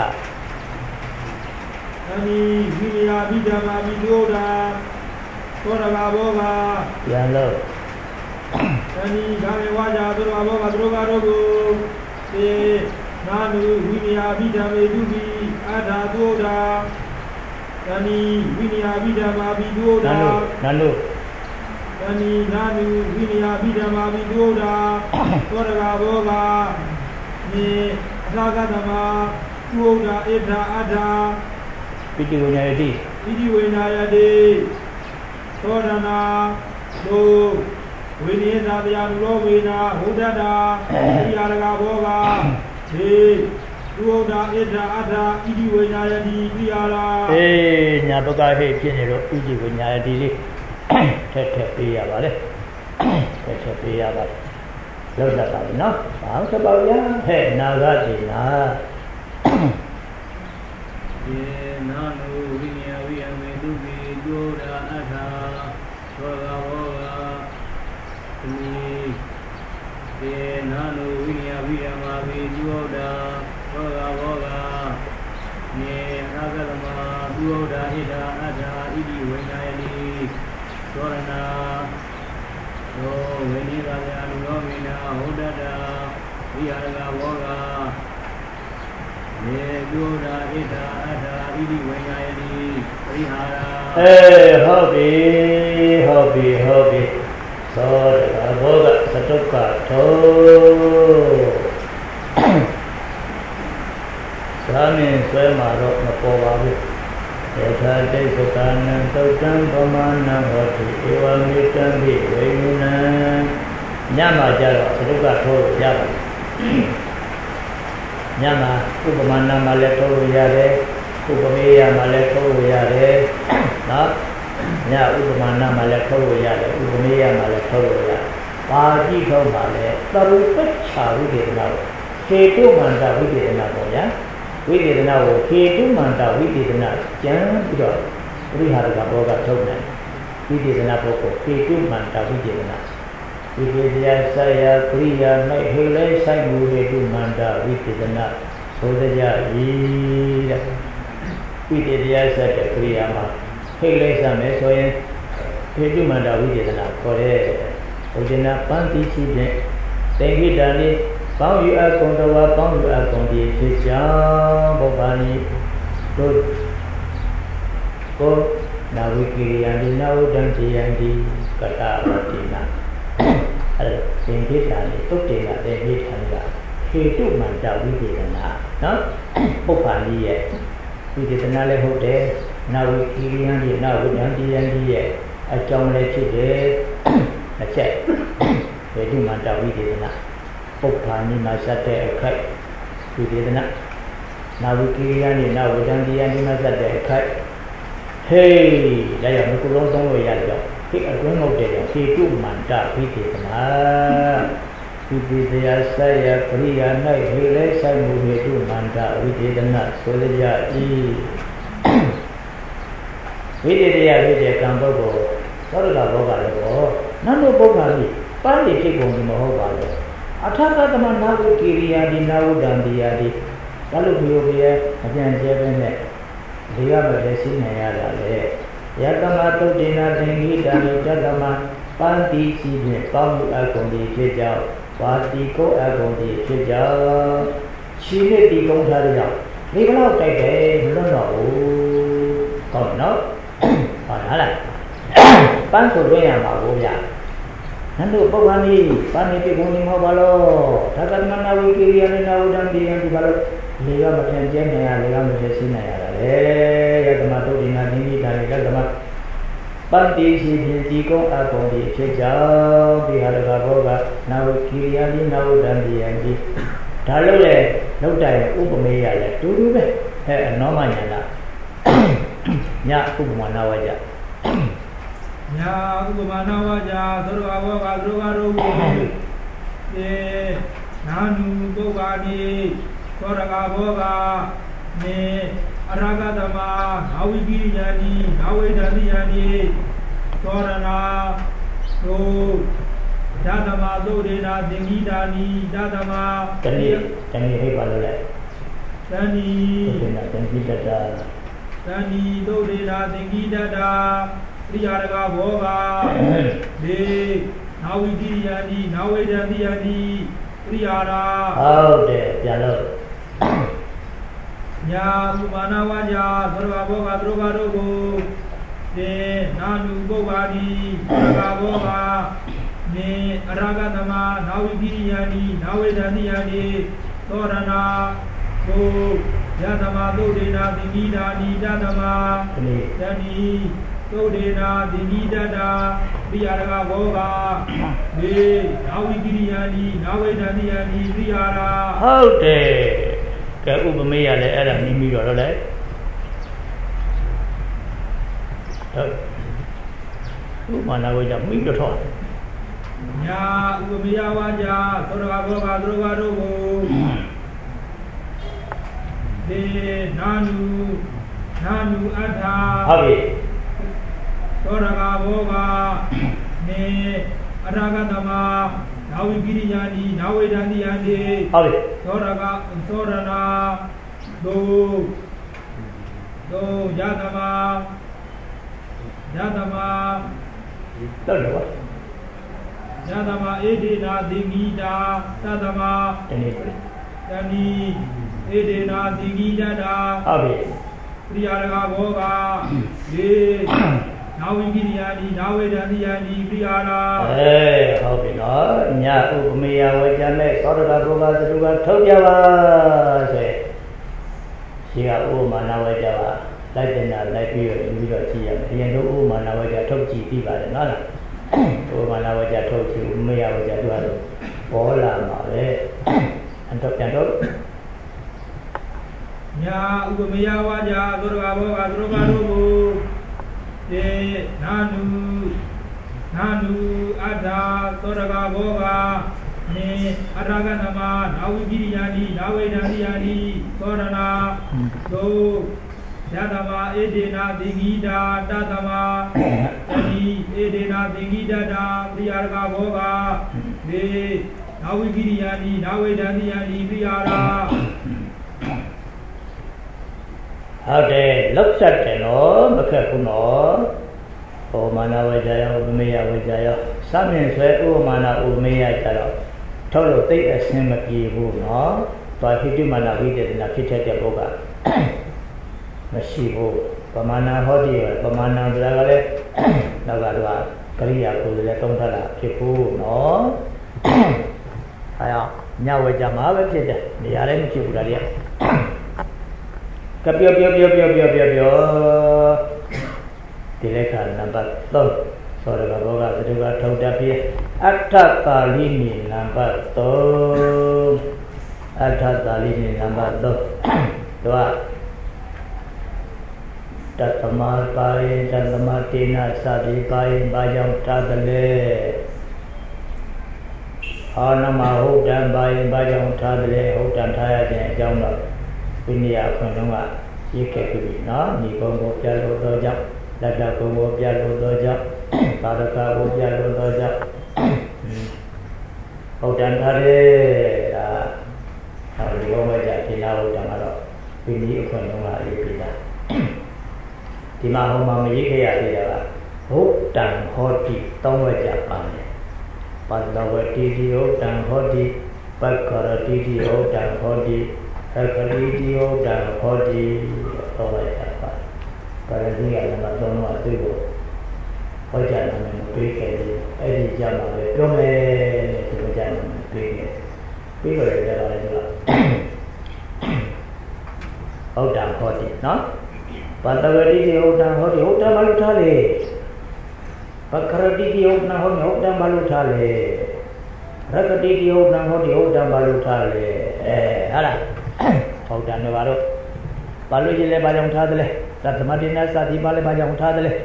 S2: သတိဝိနည်းယပိဓမ္မာပိသုဒ္ဓသောတကဘောက
S1: ပြန်လို့
S2: သတိကာမေဝါကြသောတကဘောကသူတို့ကတော့ကိုစေနာနုဝိနည်းယပိဓမ္မေတုပိအတ Ada Duoda Dani Vinya Vidama Viduoda
S1: Nanu
S2: Dani Nanu Vinya Vidama Viduoda Toraga Boga Ni Ragadama Duoda Eda Ada
S1: Piti Winyayati
S2: Piti Winyayati Torana Do Vinita Dianulo Vina Hudada Yaraga Boga Di Duoda Eda Ada Piti Winyayati Piara
S1: Nyabaga He Pinero Piti Winyayati Tete Pia Vale Tete Pia Vale Loda Vale no Bang Sabaya He Nagati Na
S3: Nanu Vinya Viyame Dubi Duoda Ada Boga Boga Ni Nanu Vinya Viyama Viduoda Boga Boga Ni Ragadama Duoda Ida Ada Idi Winyayati Torana Do Vinita Dianulo Vina Hudada Yaraga Boga Duoda Eda Ada Idi Winyayati Prihara
S1: Hobby Soda Boga Satuka To Sami Swema Rok Napovavi Yatha Tesukana Tautam Pamana Hoti Ewa Mitam Bi Vayuna Nyama Jaro Satuka To Yaba Nyama Upamana Maleto Yare Upamiya Maleto Yare Na Nya Upamana Maleto Yare Upamiya Maleto Yare Paji Tho Male Taru Pacha Videna Ketu Manda Videna Boya Videna Ketu Manda Videna Jan Bro Prihara Boga Thona Videna Boko Ketu Manda Videna Vidya Saya Kriya Nai Hele Sai Muhetu Manda Videna Sodaja Ira Vidya Saya Kriya Ma Hele Same Soyen Ketu Manda Videna Kore Odina Panti Chide Tengi Dani Pau Yu Akondawa Pau Yu Akondi Chijam Bobani Dod Ko Nawikiri Yandi Nawudanti Yandi Kata Vatina Tengi Dani Tuktina Tengi Dani Ketu Manda Videna No Bobani Ye Videna Le Hote Nawikiri Yandi Nawudanti Yandi Ye Achong Le Chide Check Ketu Manda Videna Bobani Masate Akai Videna Nawikiri Yandi Nawudanti Yandi Masate Akai Hey Daya Nukulong Tong Yalo Hik Akun Note Ketu Manda Videna Vidya Saya Kriya Nai Hele Sai Muhetu Manda Videna Sodaja Vidya Vidya Kambogo Soda Boga Lego Nano Bogani Pandi Tikoni Mohobalo Ataka Nawikiri Yandi Nawudanti Yandi Kalu Biogia Ajan Jebene Dia Badesi Nayala Le Yatama Tudina Tengi Dani Jatama Panti Sine Pau Akondi Chejao Pati Ko Akondi Chejao Chine Di Kong Tharia Nikolao Tete Nono Kong No Hala Pan Surya Magoya Nandu Bogani Pani Tikuni Mobalo Takatma Nawikiri Yandi Nawudanti Yandi Balo Liga Macam Jaya Liga Macam Naya Yatama Tudina Tengi Dani Jatama Panti Sine Tikong Akondi Chejao Bihara Boga Nawikiri Yandi Nawudanti Yandi Dalu Le Nautai Upamiya Le Tudu Be Noma Nyala Nya Upamana Waja
S2: Nya Upamana Waja Surga Boga Surga Rogo Nanu Bogani Surga Boga Ne Aragadama Nawikiri Yandi Nawudanti Yandi Torana Do Dadama Dodena Tengi Dani Dadama
S1: Tani Hei Balole
S2: Dani
S1: Tengi Dada
S2: Dani Dodena Tengi Dada Priyaraga Boga De Nawikiri Yandi Nawudanti Yandi Priyara
S1: How de Piano
S2: ညာဥမာနာဝါကြသရဝဘောကသရဝတို့ကိုတေနာနုပုဗ္ဗာတိသရဝဘောကနေအရဂတမနာဝိကိရိယာတိနာဝေဒတိယတိသောရဏကိုယသမသုဒေနာသင်္ကိတာနိတသမတဏိသုဒေနာသင်္ကိတတာပိယရကဘောကနေနာဝိကိရိယာတိနာဝေဒတိယတိပိယရာ
S1: ဟုတ်တယ်ကဲဥပမေယလည်းအဲ့ဒါမိမိတော့လေဟုတ်ဥမာနာဝေကြမိတော့ထော
S2: ညာဥပမေယဝါကြသောရကဘောကသရဝတို့ကိုဒေနာနုအတ္ထာ
S1: ဟုတ်ပြီ
S2: သောရကဘောကနေအရဂတမနာဝိကိရိယာတိနာဝေဒတိယတိ
S1: ဟုတ်ပြီ
S2: သောရဏဒုယသမ
S1: တော့တယ်ပါ
S2: ယသမဧဒေနာသင်္ကိတာသတ္တမ
S1: တဏိ
S2: ဧဒေနာသင်္ကိတတာ
S1: ဟုတ်ပြီ
S2: ပရိယာရကဘောကလေနာဝိကိရိယာတိနာဝေဒတိယတိပရိယာရာ
S1: ဟုတ်ပြီနော်ညဥပမေယဝေကြမဲ့သောတကဘောကသတုကထုတ်ကြပါဆိုရှိကဥပမာနာဝေကြပါလိုက်တင်တာလိုက်ပြီးတော့ကြည့်ရမယ်အရင်တို့ဥပမာနာဝေကြထုတ်ကြည့်ပြီးပါတယ်နော်လားဥပမာနာဝေကြထုတ်ကြည့်ဥပမေယဝေကြတို့ကတော့ပေါ်လာမှာပဲအတော့ပြန်တော့
S2: ညာဥပမေယဝါကြသောရကဘောကသရဝတို့ကိုတေနာနုအတ္ထာသောရကဘောကနေအရဂတမနာဝိကိရိယာတိနာဝေဒတိယတိသောရဏဒုယသမဧဒေနာသင်္ကိတာတသမတဏိဧဒေနာသင်္ကိတတာပရိယာရကဘောကနေနာဝိကိရိယာတိနာဝေဒတိယတိပရိယာရာ
S1: ဟုတ်တယ်လောက်ဆက်တယ်နော်မခက်ဘူးနော်ဥပမာနာဝေကြရောဥပမေယဝေကြရောစမြင်ဆွဲဥပမာနာဥပမေယကြတော့ထုတ်လို့သိအစင်းမပြေဘူးနော်သွားဟိတုမာနာဝိတေသနာဖြစ်တဲ့ပုဂ္ဂိုလ်မရှိဘူးပမာဏဟောတိပမာဏဆိုတာကလည်းနောက်ကတော့ကရိယာကိုလည်းသုံးထတာဖြစ်ဘူးနော်အဲအောင်ညဝေကြမှာပဲဖြစ်တယ်နေရာလည်းမဖြစ်ဘူးဒါတွေကကပြောဒီလက်ခါနံပါတ်3သောရကဘောကသတုကထုတ်တတ်ပြီးအဋ္ဌတာလိနိနံပါတ်3အဋ္ဌတာလိနိနံပါတ်3တို့ကတသမပါယတသမတေနသတိပါယဘာကြောင့်ထားတယ်လဲဟောနမဟုတ်တံပါယဘာကြောင့်ထားတယ်လဲဟုတ်တံထားရခြင်းအကြောင်းတော့ဝိနည်းအခွင့်အရေးကရေးခဲ့ပြီနော်ဒီဘုံကိုပြလို့တော့ကြောင့်လက်တဘုံကိုပြလို့တော့ကြောင့်သာရကကိုပြလို့တော့ကြောင့်ဟုတ်တန်ထားတယ်ဒါဒီဘုံဝဲကြဖြစ်လာဟုတ်တန်ကတော့ဝိနည်းအခွင့်အရေးကရေးပြီလားဒီမှာဟိုမှာမရေးခဲ့ရသေးတာကဟုတ်တန်ဟောတိတောင်းဝဲကြပါတယ်ပတ္တဝတိတိဟုတ်တန်ဟောတိပက္ခရတိတိဟုတ်တန်ဟောတိအခရိတိဟုတ်တံဟောတိသောလိုက်တာပါပါရဇိကလည်းမသုံးတော့အတွေ့ကိုဟောကြားတယ်မတွေးခဲ့ဘူးအဲ့ဒီကြမှာပဲပြောမယ်ဒီလိုကြမှာတွေးခဲ့ပြီးတော့လည်းပြောတယ်ဆိုတာဟုတ်တံဟောတိနော်ပတ္တဝတိဟုတ်တံဟောတိဟုတ်တံဘာလို့ထားလဲပက္ခရတိဟုတ်တံဟောတိဟုတ်တံဘာလို့ထားလဲရကတိဟုတ်တံဟောတိဟုတ်တံဘာလို့ထားလဲဟာလားဟုတ်တယ်နော်ဘာလို့ကြီးလဲဘာကြောင့်ထားတယ်လဲသတ္တမတိနာသတိပါလဲဘာကြောင့်ထားတယ်လဲ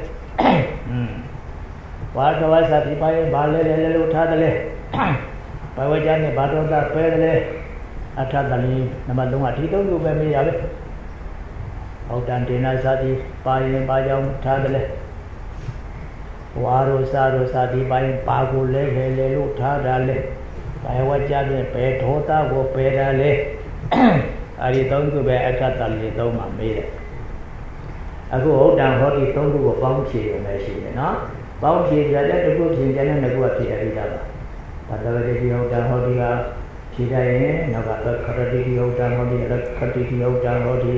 S1: ဝါတော်ဝါသတိပါရင်ဘာလဲလို့ထားတယ်လဲဘဝကြနဲ့ဘာတော်သာပဲတယ်လဲအထတလီနံပါတ်3ကဒီသုံးခုပဲမေးရပဲဟုတ်တယ်တိနာသတိပါရင်ဘာကြောင့်ထားတယ်လဲဝါရောစာရောသတိပါရင်ဘာကိုလဲလို့ထားတာလဲဘဝကြနဲ့ဘယ်ထောသားကိုပဲတာလဲအဲဒီသုံးခုပဲအခက်တလီသုံးမှာမေးတယ်အခုဟုတ်တံဟောဒီသုံးခုကိုပေါင်းဖြည့်ရုံပဲရှိတယ်နော်ပေါင်းဖြည့်ကြတဲ့တစ်ခုဖြည့်ကြတဲ့နှစ်ခုကဖြည့်ရပြီးသားပါဘာသာရေးဒီဟုတ်တံဟောဒီကဖြေတိုင်းရင်နောက်ကခရတိတိဟုတ်တာဟောဒီခတိတိဟုတ်တာဟောဒီ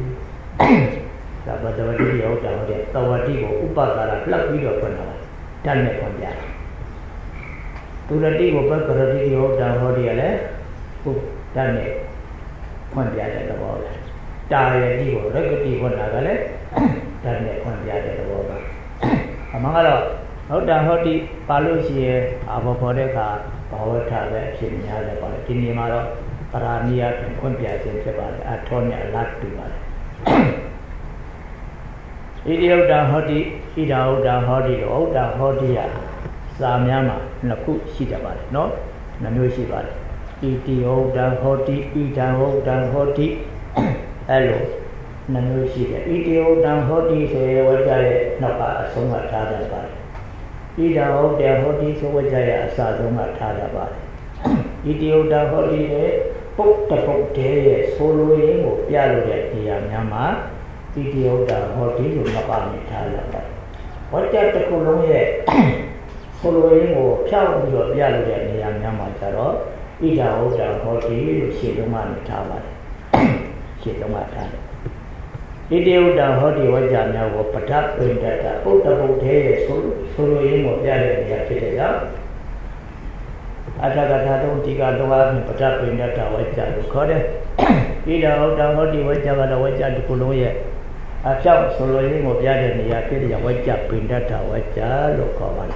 S1: သဗ္ဗတဝတိတိဟုတ်တာဟောဒီသဝတိကိုဥပကာရလှပ်ပြီးတော့ဖွင့်တာပါတတ်နဲ့ဖွင့်ပြတယ်သူရတိကိုပခရတိတိဟုတ်တာဟောဒီကလည်းဟုတ်တတ်နဲ့ဖွင့်ပြတဲ့သဘောပဲတာရတိကိုရကတိဖွင့်တာကလည်းတတ်နဲ့ဖွင့်ပြတဲ့သဘောပါအမှန်ကတော့ဟုတ်တာဟောဒီပါလို့ရှိရင်အဘောခေါ်တဲ့အခါဘာဝထပဲအဖြစ်များတယ်ပါလေဒီနေ့မှာတော့ပရာနိယဖွင့်ပြခြင်းဖြစ်ပါတယ်အထောနဲ့အလတ်တူပါတယ်ဣတိဟုတ်တာဟောဒီဣဒာဟုတ်တာဟောဒီဟုတ်တာဟောဒီရစာများမှာနှစ်ခုရှိတတ်ပါတယ်နော်နှမျိုးရှိပါတယ်ဣတိဟုတ်တာဟောဒီဣဒာဟုတ်တာဟောဒီအဲ့လိုနှမျိုးရှိတယ်ဣတိဟုတ်တာဟောဒီဆိုရဝကြရဲ့နောက်ကအဆုံးကထားတတ်ပါတယ်ဣဒာဟုတ်တယ်ဟောဒီဆိုဝကြရဲ့အစဆုံးကထားတတ်ပါတယ်ဣတိဟုတ်တာဟောဒီရဲ့ပုတ်တပုတ်တည်းရဲ့ဆိုလိုရင်းကိုပြလို့တဲ့နေရာများမှာဣတိဟုတ်တာဟောဒီလို့မပါမိထားရပါတယ်ဝကြတစ်ခုလုံးရဲ့ဆိုလိုရင်းကိုဖြောက်ပြီးတော့ပြလို့တဲ့နေရာများမှာကျတော့ဣဒာဟုတ်တာဟောဒီလို့ရှေ့လုံးမှထားပါတယ်ရှေ့လုံးမှထားတယ်ဣတိဟုတ်တာဟောဒီဝကြများကိုပဋ္ဌပိဋကပုတ်တပုတ်တည်းရဲ့ဆိုလိုရင်းကိုပြတဲ့နေရာဖြစ်တဲ့ကြောင့်အထကထာသုံးဒီကသုံးအားဖြင့်ပဋ္ဌပိဋကဝကြလို့ခေါ်တယ်ဣဒာဟုတ်တာဟောဒီဝကြကတော့ဝကြတစ်ခုလုံးရဲ့အဖြောက်ဆိုလိုရင်းကိုပြတဲ့နေရာဖြစ်တဲ့ဝကြပိဋကဝကြလို့ခေါ်ပါတယ်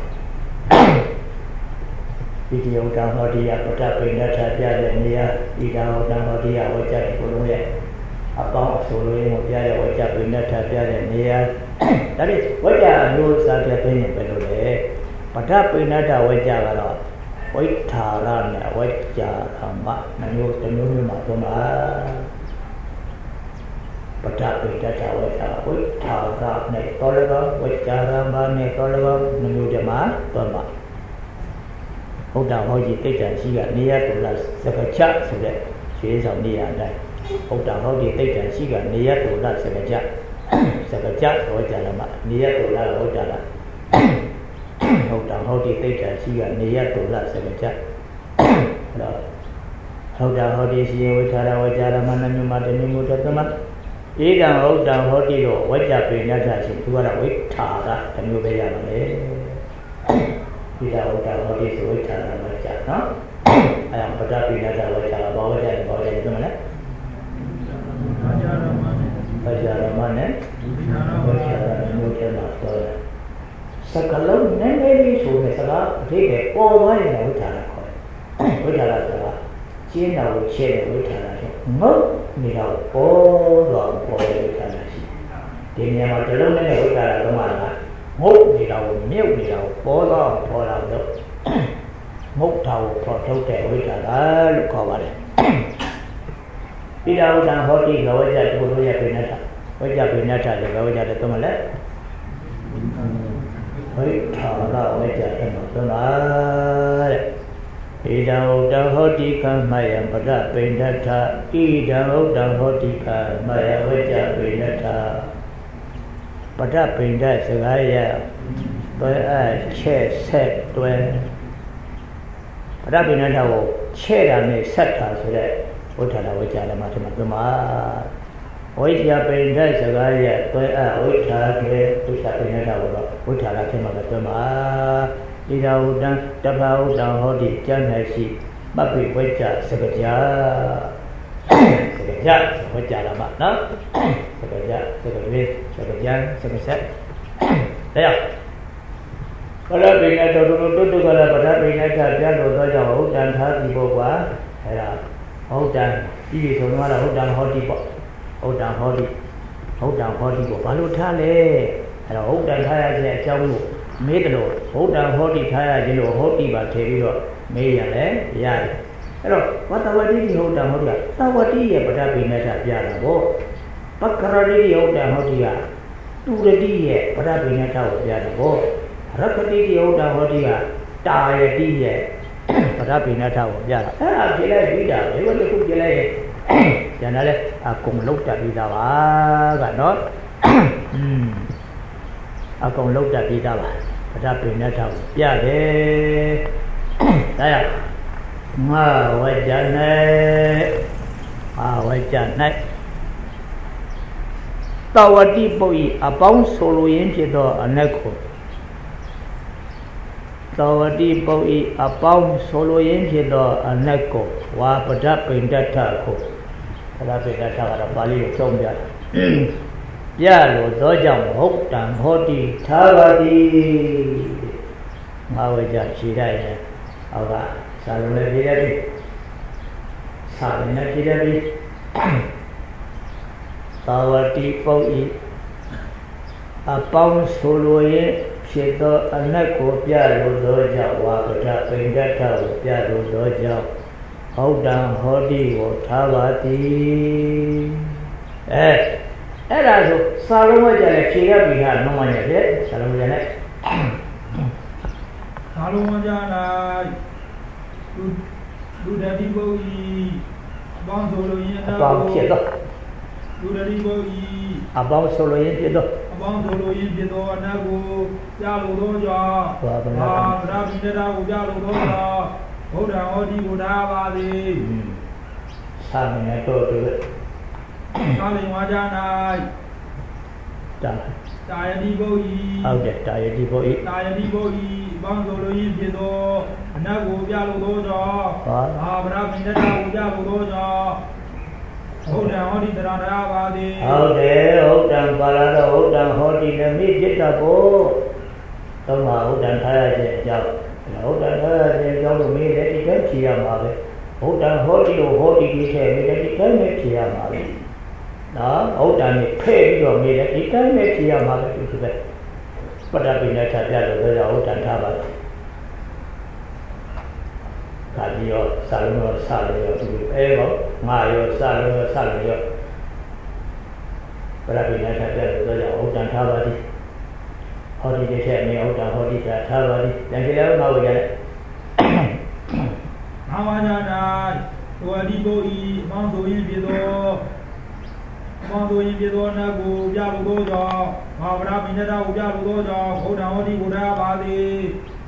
S1: ဣတိယုတ်တံဟောဒီယပဋ္ဌပိဋကပြတဲ့နေရာဣဒာဟုတ်တံဟောဒီယဝကြတစ်ခုလုံးရဲ့အပေါင်းဆိုလိုရင်းကိုပြတဲ့ဝကြပိဋကပြတဲ့နေရာဒါဖြင့်ဝကြမျိုးစားပြသိရင်ပဲလို့လေပဋ္ဌပိဋကဝကြကတော့ဝိထာရနဲ့ဝကြဓမ္မနှမျိုးတစ်မျိုးမျိုးမှာသုံးပါပဋ္ဌပိဋကဝကြဝိထာရနဲ့တော်လကောဝကြဓမ္မနဲ့တော်လကောနှမျိုးတည်းမှာသုံးပါဟုတ်တာဟောကြီးတိတ်တန်ရှိကနေရတူလာစကချဆိုတဲ့ရွှေဆောင်နေရအတိုင်းဟုတ်တာဟောကြီးတိတ်တန်ရှိကနေရတူလာစကချဟောကြလာမှာနေရတူလာဟောကြလာဟုတ်တာဟောကြီးတိတ်တန်ရှိကနေရတူလာစကချအဲ့တော့ဟုတ်တာဟောကြီးရှိဝိထာရဝကြရမနမျိုးမှာတမျိုးမျိုးတစ်သမဧကံဟုတ်တာဟောကြီးတော့ဝကြပိဏ္ဍရှိသူကတော့ဝိထာရတမျိုးပဲရပါလေဣဒာဟုတ်တာဟောဒီဆိုဝိထာရဝကြနော်အဲဒါပဋ္ဌပိဏ္ဍဝကြဘာဝကြဘာဝကြဒီမှာလဲဝကြရမနဲ့ဝကြရမျိုးထဲမှာဆိုတယ်စကလုံးနည်းနည်းလေးဆိုတဲ့စကားအထိပ္ပယ်ပေါ်သွားရင်ဝိထာရခေါ်တယ်ဝိထာရဆိုတာကျင်းတော်ကိုချဲ့တဲ့ဝိထာရဆိုငုတ်နေတော့ပေါ်တော့ပေါ်တဲ့ဝိထာရရှိဒီနေရာမှာတလုံးနဲ့ဝိထာရသုံးပါလားငုတ်နေတာကိုမြုပ်နေတာကိုပေါ်တော့ပေါ်လာတော့ငုတ်တာကိုပေါ်ထုတ်တဲ့ဝိထာရလို့ခေါ်ပါတယ်ဣဒာဝတ္တဟောတိကဝကြတုလို့ရပိဏ္ဍဝကြပိဏ္ဍတဲ့ကဝကြတဲ့သုံးမလဲဝိထာရဝကြတဲ့မှာသုံးပါတဲ့ဣဒာဝတ္တဟောတိကမယံပဒပိဏ္ဍဣဒာဝတ္တဟောတိကမယဝကြပိဏ္ဍပဋ္ဌပိဏ္ဍစကားရတွဲချဲ့ဆက်တွဲပဋ္ဌပိဏ္ဍကိုချဲ့တာနဲ့ဆက်တာဆိုတဲ့ဝိထာရဝကြလည်းမှာဒီမှာပြောမှာဝိထာပိဏ္ဍစကားရတွဲဝိထာကေဝိထာပိဏ္ဍကိုတော့ဝိထာရဖြစ်မှာပြောမှာဣဒာဝတ္တတပ္ပဝတ္တဟောတိကျမ်း၌ရှိမပိဝကြစကကြဝကြလာမှာနော်စကကြစကဝေစကကြစကဆက်တရားကလပိဏတော်တို့တုတ်တုကလပဋ္ဌပိဏထပြလို့တော့ကြောင့်ဟုတ်တန်ထားပြီပေါ့ကွာအဲ့ဒါဟုတ်တန်ဒီလိုဆိုတော့ဟုတ်တန်ဟောတိပေါ့ဟုတ်တန်ဟောတိကိုဘာလို့ထားလဲအဲ့တော့ဟုတ်တန်ထားရတဲ့အကြောင်းကိုမေးတယ်လို့ဟုတ်တန်ဟောတိထားရခြင်းလို့ဟောတိပါထည့်ပြီးတော့မေးရတယ်ရတယ်အဲ့တော့ဝတ္တဝတိဟုတ်တန်ဟောတိကသဝတိရဲ့ပဋ္ဌပိဏထပြတာပေါ့ပက္ခရတိဟုတ်တန်ဟောတိကတူရတိရဲ့ပဋ္ဌပိဏထကိုပြတာပေါ့ရခတိဟုတ်တန်ဟောတိကတာယတိရဲ့ပဋ္ဌပိဏထကိုပြတာအဲ့ဒါပြလိုက်ပြီးတာဘယ်လိုတစ်ခုပြလိုက်ရဲ့ကျန်တာလဲအကုန်လုံးတက်ပြီးသားပါကနော်အကုန်လုံးတက်ပြီးသားပါပဋ္ဌပိဏထကိုပြတယ်ဒါရ ngà vay cha này vay cha này tao đi bồi bông solo yên chỉ đó anh ấy cô tao đi bồi bông solo yên chỉ đó anh ấy cô và bắt đầu bên đó thà cô bắt đầu bên đó thà là Bali được xong rồi ya lo đó chẳng hốt đàn hốt đi thà vào đi ngà vay cha chỉ đây nè cả sao lại đi đây sao lại đi đây tao đi bồi bông solo yên chỉ đó anh ấy cô bia lo đó chẳng và bắt đầu bên đó thà bia lo đó chẳng hốt đàn hốt đi thà vào điအဲ့ဒါဆိုစာလုံးဝကြတယ်ခြေရပြီဟာလုံးဝကြတယ်စာလုံးဝကြတယ်
S2: စာလုံးဝကြလိုက်လူတတိဘုရားအပေါင်းဆိုလို့ရင်
S1: အပေါင်းဖြစ်တော့
S2: လူတတိဘုရား
S1: အပေါင်းဆိုလို့ရင်ဖြစ်တော့
S2: အပေါင်းဆိုလို့ရင်ဖြစ်တော့အနတ်ကိုပြလို့တော့ကြောင့်ဗုဒ္ဓဘုရားပိဋကကိုပြလို့တော့ကြောင့်ဘုရားဟောဒီကိုထားပါသည်
S1: စာမင်းတော့တူ
S2: ကာလင်ဝါကြ၌တာယတိဘုရား
S1: ဟုတ်တယ်တာယတိဘုရား
S2: တာယတိဘုရားဘောင်းဆိုလိုရင်းဖြစ်သောအနတ်ကိုပြလို့သောကြောင့်ဗုဒ္ဓပိဋကကိုပြလို့သောကြောင့်ဘုရားဟောဒီတရားတရားပါသည်
S1: ဟုတ်တယ်ဟုတ်တံပါလာတော့ဟုတ်တံဟောဒီနမိจิตတဘောသုံးပါဟုတ်တံထားရခြင်းအကြောင်းဟုတ်တံထားရခြင်းအကြောင်းလို့မေးတယ်ဒီကဲဖြေရမှာပဲဟုတ်တံဟောဒီကိုဟောဒီကြီးထဲမေးတယ်ဒီကဲနဲ့ဖြေရမှာပဲနော်ဟုတ်တံနဲ့ဖဲ့ပြီးတော့မေးတယ်ဒီကဲနဲ့ဖြေရမှာပဲဒီလိုပဲပတ္တပိဏထပြလို့ပြောဟုတ်တံထားပါဒါပြီးတော့စာလုံးရောစလို့ရောဒီပေါ့ငါရောစလို့ရောစလို့ရောပတ္တပိဏထပြလို့ပြောဟုတ်တံထားပါသည်ဟောဒီတစ်ချက်မြေဟုတ်တံဟောဒီတာထားပါသည်တကယ်လည်းငါ့ကိုရတယ်
S2: ငါဝါကြတိုင်းသောအဒီဘုရားအပေါင်းဆိုရင်ဖြစ်သောအပေါင်းဆိုရင်ဖြစ်သောနတ်ကိုပြလို့သောကြောင့်ဘာဝရပိဏ္ဍကိုပြလို့သောကြောင့်ဘုရားဟောဒီကိုထားပါသည်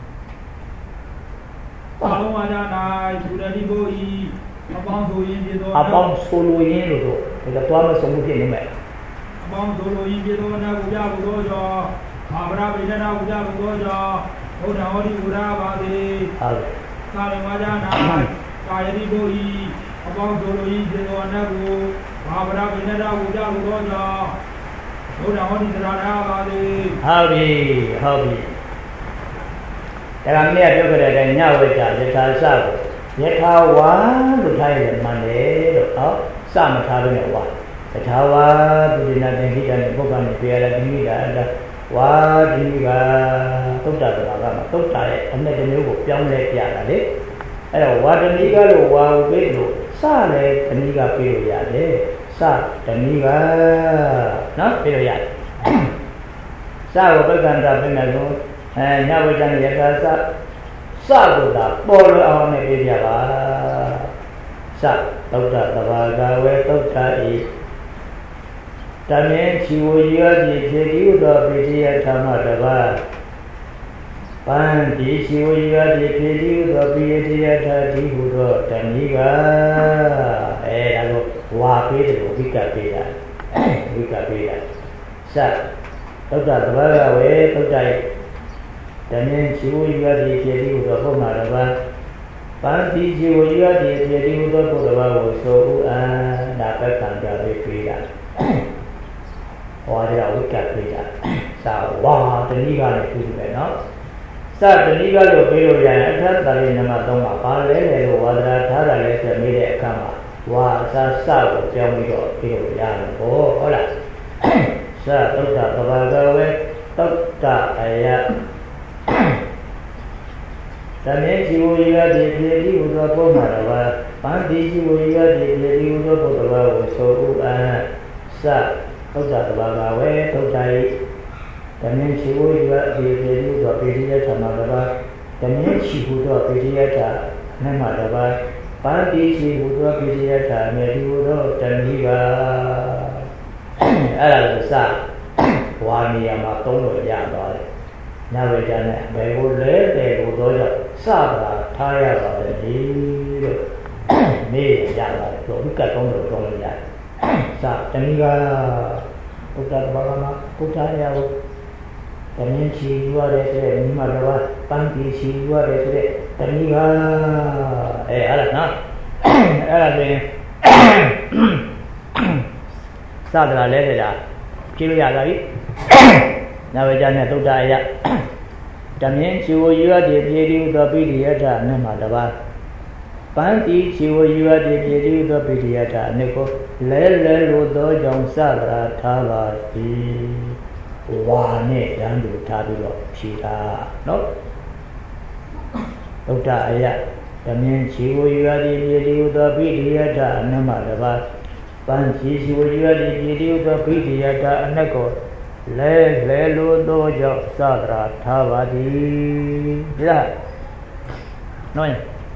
S2: ဘာလုံးဝါကြတိုင်းသူရတိဘုရားအပေါင်းဆိုရင်ဖြစ်သော
S1: အပေါင်းဆိုလိုရင်းလို့တော့ဒါတော့မဆုံးဘူးဖြစ်နေမယ်
S2: အပေါင်းဆိုလိုရင်းဖြစ်သောနတ်ကိုပြလို့သောကြောင့်ဘာဝရပိဏ္ဍကိုပြလို့သောကြောင့်ဘုရားဟောဒီကိုထားပါသည်
S1: ဟုတ်
S2: ကာလင်ဝါကြ၌ကာယတိဘုရားအပေါင်းဆိုလိုရင်းဖြစ်သောအနတ်ကိုဘာဝရပိဏ္ဍကိုပြလို့သောကြောင့်ဘုရားဟောဒီတရားထားပါသည်
S1: ဟုတ်ပြီဟုတ်ပြီဒါကမြတ်ပြောကြတဲ့အတိုင်းညဝိတ္တယထာစကိုယထာဝါလို့ထားရတယ်မှန်တယ်လို့ဟောစမထားလို့နဲ့ဝါယထာဝါပုရိနာတင်ခိတနဲ့ပုဂ္ဂနဲ့ပြေရတဲ့ဒီမိတာဝါဒီကသုတ္တတဘာကမှာသုတ္တရဲ့အနဲ့တစ်မျိုးကိုပြောင်းလဲပြတာလေအဲ့တော့ဝါဒဏီကလို့ဝါကိုပေးလို့စလည်းဓဏီကပေးလို့ရတယ်စဓဏီကနော်ပေးလို့ရတယ်စကိုပက္ခန္တာပြင်မယ်လို့ညဝိတ္တနဲ့ယထာစကိုသာပေါ်လို့အောင်နဲ့ပေးပြပါစသုတ္တတဘာကဝေသုတ္တဤတမင်းချီဝရောတိဖြစ်ဒီဥသောပိဋိယဓမ္မတပါပန္တိချီဝရောတိဖြစ်ဒီဥသောပိဋိယဓာတိဟုသောတဏိကဒါလို့ဝါပေးတယ်ကိုဝိကပေးတာဝိကပေးတာစသုတ္တတဘာကဝေသုတ္တဤတမင်းချီဝရောတိဖြစ်ဒီဥသောပုမ္မာတပါပန္တိချီဝရောတိဖြစ်ဒီဥသောပုတ္တဘာကိုဆိုဥအာနာပက္ခံကြပေးတာဝါရဝိကပိတာသာဝါတဏိကလည်းပြုတယ်နော်စတဏိကလို့ပြောလို့ရရင်အထက်တရိနမ3ပါဘာလဲလေလို့ဝါဒရာထားတာလဲဆိုမိတဲ့အခါမှာဝါအစားစကိုပြောင်းပြီးတော့ပြောလို့ရတယ်ဟုတ်လားစသုတ္တပဘာကဝေသုတ္တအယသမင်းជីဝရတိပြေတိဟူသောပုံမှာတော့ပန္တိជីဝရတိပြေတိဟူသောပုတ္တဘာကိုဆိုဥအာစသုတ္တတဘာကဝေသုတ္တဤတမင်းချီဝရတိပြေတိဟူသောပိဋိယဓမ္မတဘာတမင်းချီဟူသောပိဋိယဓာနမတဘာပန္တိချီဟူသောပိဋိယဓာမေတိဟူသောတဏိကအဲ့ဒါကိုစဝါနေရာမှာသုံးလို့ရသွားတယ် nhà về cha này về vô lễ để vô đó cho sao là thay ra rồi đi rồi mê ra là rồi tất cả công việc rồi là sao chẳng ga chúng ta bảo là chúng ta ya temen chi qua đây thế nhưng mà đâu ban tí chi qua đây thế chẳng ga là nó là gì sao là lễ thế là kêu ya rồi nhà về cha này chúng ta ya temen chi qua đây thế đi đâu bị đi ra nên mà đâu ban tí chi qua đây thế đi đâu bị đi ra nên có lễ lúa đó trong sao là thà là gì hoa này đang được thà đi rồi chỉ là nó chúng ta ya temen chi qua đây thế đi đâu bị đi ra nên mà đâu ban tí chi qua đây thế đi đâu bị đi ra nên có lễ lúa đó trong sao là thà là gì là nói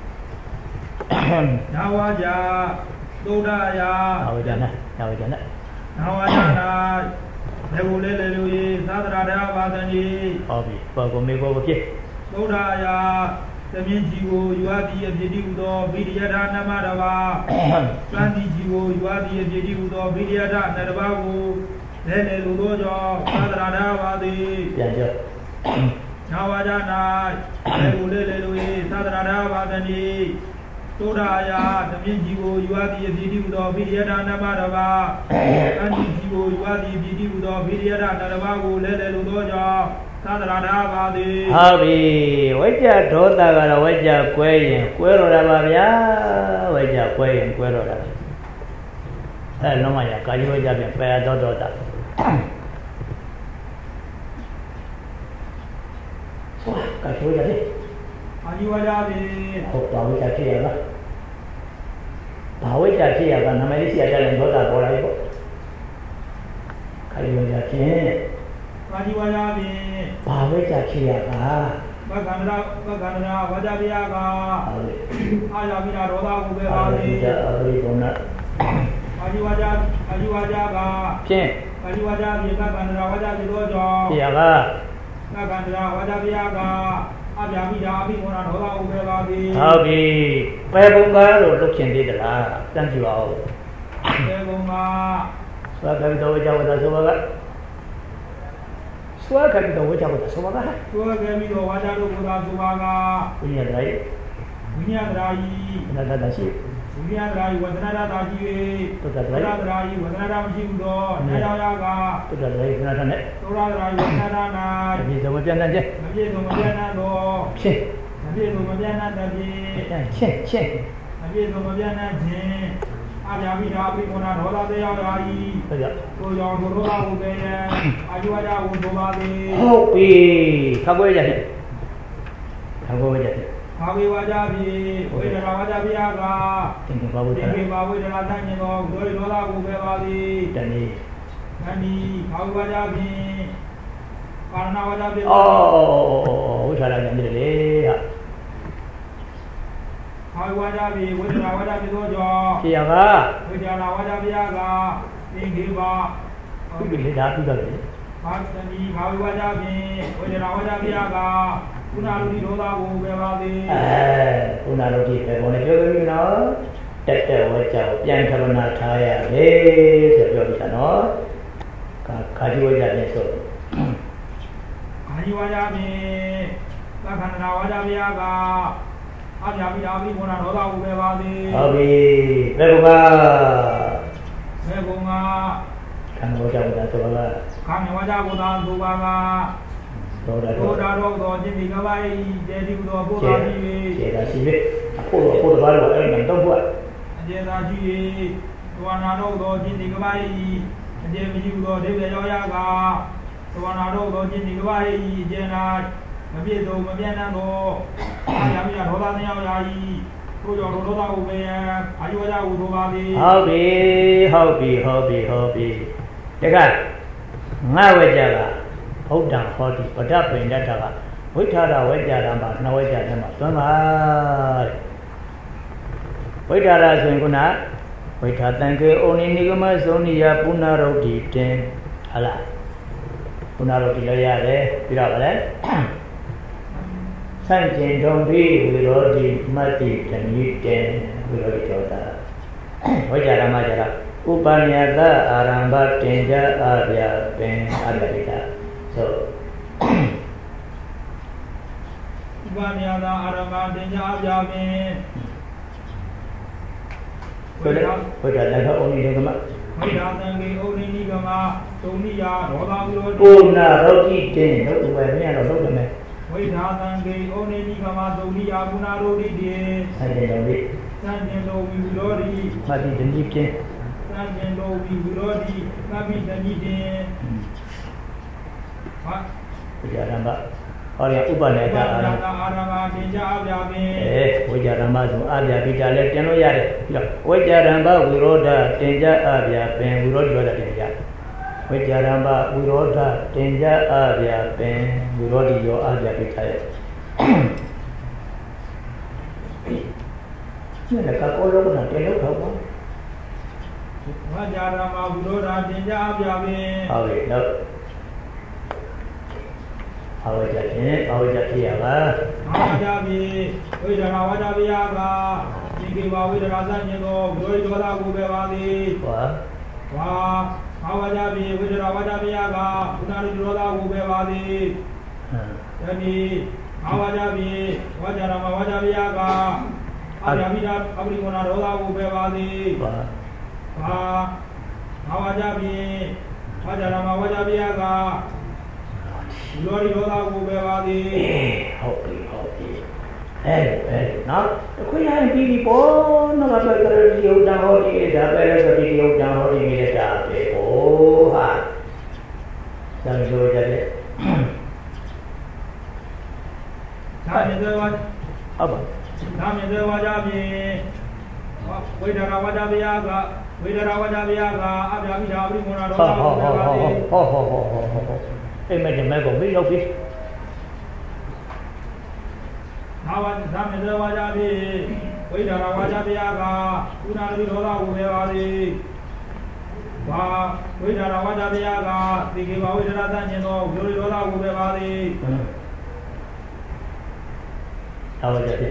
S2: Nawaja Dodaya
S1: Nawajana
S2: Nawajana Nebulele Sadra Vadani
S1: Obi Pagome Boki
S2: Dodaya Teminjigo Yuadi Ediudo Vidiada Namadava Plantijigo Yuadi Ediudo Vidiada Nadabago Lele Ludojo Sadra Vadi
S1: Yanjo
S2: Nawajana Nebulele Sadra Vadani Todaya, the Minjigo, you are the Vidiudo, Vidiada Namadava, and Jigo, you are the Vidiudo, Vidiada Nadabago, Lele Ludoja, Sadrada Vadi.
S1: Habi, Waja Tota, Waja Quay, Quero Rabia, Waja Quay and Quero Rabia. No, my Kajuja, Paya Dota. So, Kajuja.
S2: Ajiwajabi.
S1: Bảo vệ chặt chẽ đó. Bảo vệ chặt chẽ và nằm ấy sẽ ra lên đó là bỏ lại bộ. Cái gì chặt chẽ?
S2: Ajiwajabi.
S1: Bảo vệ chặt chẽ cả.
S2: Bagandra, Vajabiaga. Ajabina Roda Ubevadi. Ajiwajaga.
S1: Chẽ.
S2: Ajiwajabi, Bagandra, Vajabi Dojo.
S1: Chẽ.
S2: Bagandra, Vajabiaga.
S1: Habi, Pebunga rồi lúc chuyển đi là đang chịu ao.
S2: Pebunga.
S1: Xóa cái đầu cho người ta xóa cái. Xóa cái đầu cho người ta xóa cái.
S2: Xóa cái đầu cho người ta xóa cái.
S1: Bây giờ đấy.
S2: Bây giờ đấy.
S1: Nó đã xí.
S2: Bây giờ đấy, vẫn là đã gì? Tôi đã đấy, vẫn là đã gì đó. Này đâu ra cả.
S1: Tôi đã đấy, nó đã đấy.
S2: Tôi đã đấy, vẫn là đã.
S1: Bây giờ mới biết nó chứ.
S2: Bây giờ mới biết nó đó.
S1: Chứ.
S2: Bây giờ mới biết nó đó chứ.
S1: Chứ.
S2: Bây giờ mới biết nó chứ. Bây giờ con nào đó là đâu ra gì? Tôi giờ tôi đó là cái ai ra uống đồ ba đi.
S1: Hopi, không có gì hết. Không có gì hết.
S2: Habi Wajabi, Wedara Wajabiaga, Tingi Babu de la Tango, Gori Lola Ubevadi, Dani, Habi Wajabi, Parna Wajabi. Oh, salah yang dile. Habi Wajabi, Wedara Wajabi Dojo. Siapa? Wedara Wajabiaga, Tingi Ba. Itu dah tu dah. Dani, Habi Wajabi, Wedara Wajabiaga. Unaludi Roda Ubevadi. Unaludi Pebone Jogino, Tete Waja, Yankavana Taya, Sebjano, Kajuaja. Kajuaja, Lakana Wajabiaga, Ajabi Mona Roda Ubevadi. Abi, Pebunga, Kangoja Tola, Kangaja Tobaga. Roda jadi kawai jadi udah bola ni. Jadi sih, aku baru orang nonton buat. Jadi tuan ada udah jadi kawai, jadi mesti udah dia jaya ga. Tuan ada udah jadi kawai, jadi mesti tu mesti nando. Ayam ya roda ni ayam. Tu jo roda ube ya, ayu aja udah badi. Hobi. Dekat, ngawe jaga. Hold down, hold it, but up in that hour. We tell our way down, but no way down. We tell us when Guna, we tell thank you only Nigamas only Yapuna Rodi 10. Allah.
S1: ခုနတော့ဒီလိုရတယ်ပြီးတော့ဗလဲဆန့်ကျင်တုံးပြီးဝိရောဓိမတ္တိတဏိတေဝိရောဓိဒေါသဝိကြရမကြရဥပညတအာရမ္ဗတင်ကြအာဗျာပင်အာဗျာပိတာဆို
S2: ဥပညတအာရမ္ဗတင်ကြအာဗျာပင်
S1: ဝိကြလည်းတော့ဩနိဒေကမ
S2: ဝိဒါသံဃေဩနိနိကမသုံးနိယဒေါသဝိရောဓိ
S1: ပုဏ္ဏရောတိတင်တို့ဝယ်မြတ်တော့လုပ်တယ်မယ်
S2: ဝိဒါသံဃေဩနိနိကမသုံးနိယပုဏ္ဏရောဓိတေ
S1: ဆန့်ကျင်တော်လေး
S2: ဆန့်ကျင်တော်ဝိရောဓိ
S1: မတိတဏိပြင်း
S2: ဆန့်ကျင်တော်ဝိရောဓိသဗ္ဗိတဏိတင်ဟာ
S1: ဝိကြရမ္ဗဟောရဥပနေတအာရမ္ဗ
S2: တင်ကြအာဗျာပင်
S1: ဝိကြရမ္ဗဆိုအာဗျာပိတာလည်းပြန်လို့ရတယ်ပြီးတော့ဝိကြရမ္ဗဝိရောဓတင်ကြအာဗျာပင်ဝိရောဓရောဓတင်ကြဝိကြရမ္ဗဝိရောဓတင်ကြအာဗျာပင်ဝိရောဓရောအာဗျာပိတာရဲ့ကျန်တဲ့ကောလောကနာတင်လို့တော့
S2: ဝိကြရမ္ဗဝိရောဓတင်ကြအာဗျာပင်
S1: ဟုတ်ပြီတော့အဝိဇ္ဇဖြင့်အဝိဇ္ဇဖြစ်ရပါ
S2: အဝိဇ္ဇဖြင့်ဝိဒရာဝါဒပြယကဒီကေဝဝိဒရာသညေသောဝိရောဓဒေါသကိုပဲပါသည်
S1: ဟော
S2: အဝိဇ္ဇဖြင့်ဝိဒရာဝါဒပြယကဥနာရိဒေါသကိုပဲပါသည်ယနေ့အဝိဇ္ဇဖြင့်ဝါကြရမဝါဒပြယကအဗျာမိတာအပရိဝနာဒေါသကိုပဲပါသည်အဝိဇ္ဇဖြင့်ဝါကြရမဝါဒပြယကလောရီရောသာကိုပဲပါသည်
S1: ဟုတ်ပြီနော်တခွေးရင်ပြီးပြီပေါ့နော်ကဆိုကြရဒီဥဒ္ဒဟောဒီဒါပဲလေဆိုဒီဥဒ္ဒဟောဒီနေတာပဲဟိုဟာသံဃာကြတဲ့
S2: ဒါမြင်သေးပါ
S1: ဟုတ်ပါ
S2: ဒါမြင်သေးပါကြပြီဝိဒရာဝဒဗျာကဝိဒရာဝဒဗျာကအဗျာမိတာအပရိမောနာတော်သာကိုပဲပါသည်
S1: ဟောအိမ်မက်ဒီမဲ့ကိုပြီးရောက်ပြီ
S2: နာဝသမဇဝါကြပြီဝိဒါရဝါကြဗျာကကုဏာတိဒေါသကိုပဲပါသည်ဘာဝိဒါရဝါကြဗျာကတိကေဘဝိဒါရသညင်သောဝိရောဓဒေါသကိုပဲပါသည်
S1: နာဝါကြပြီ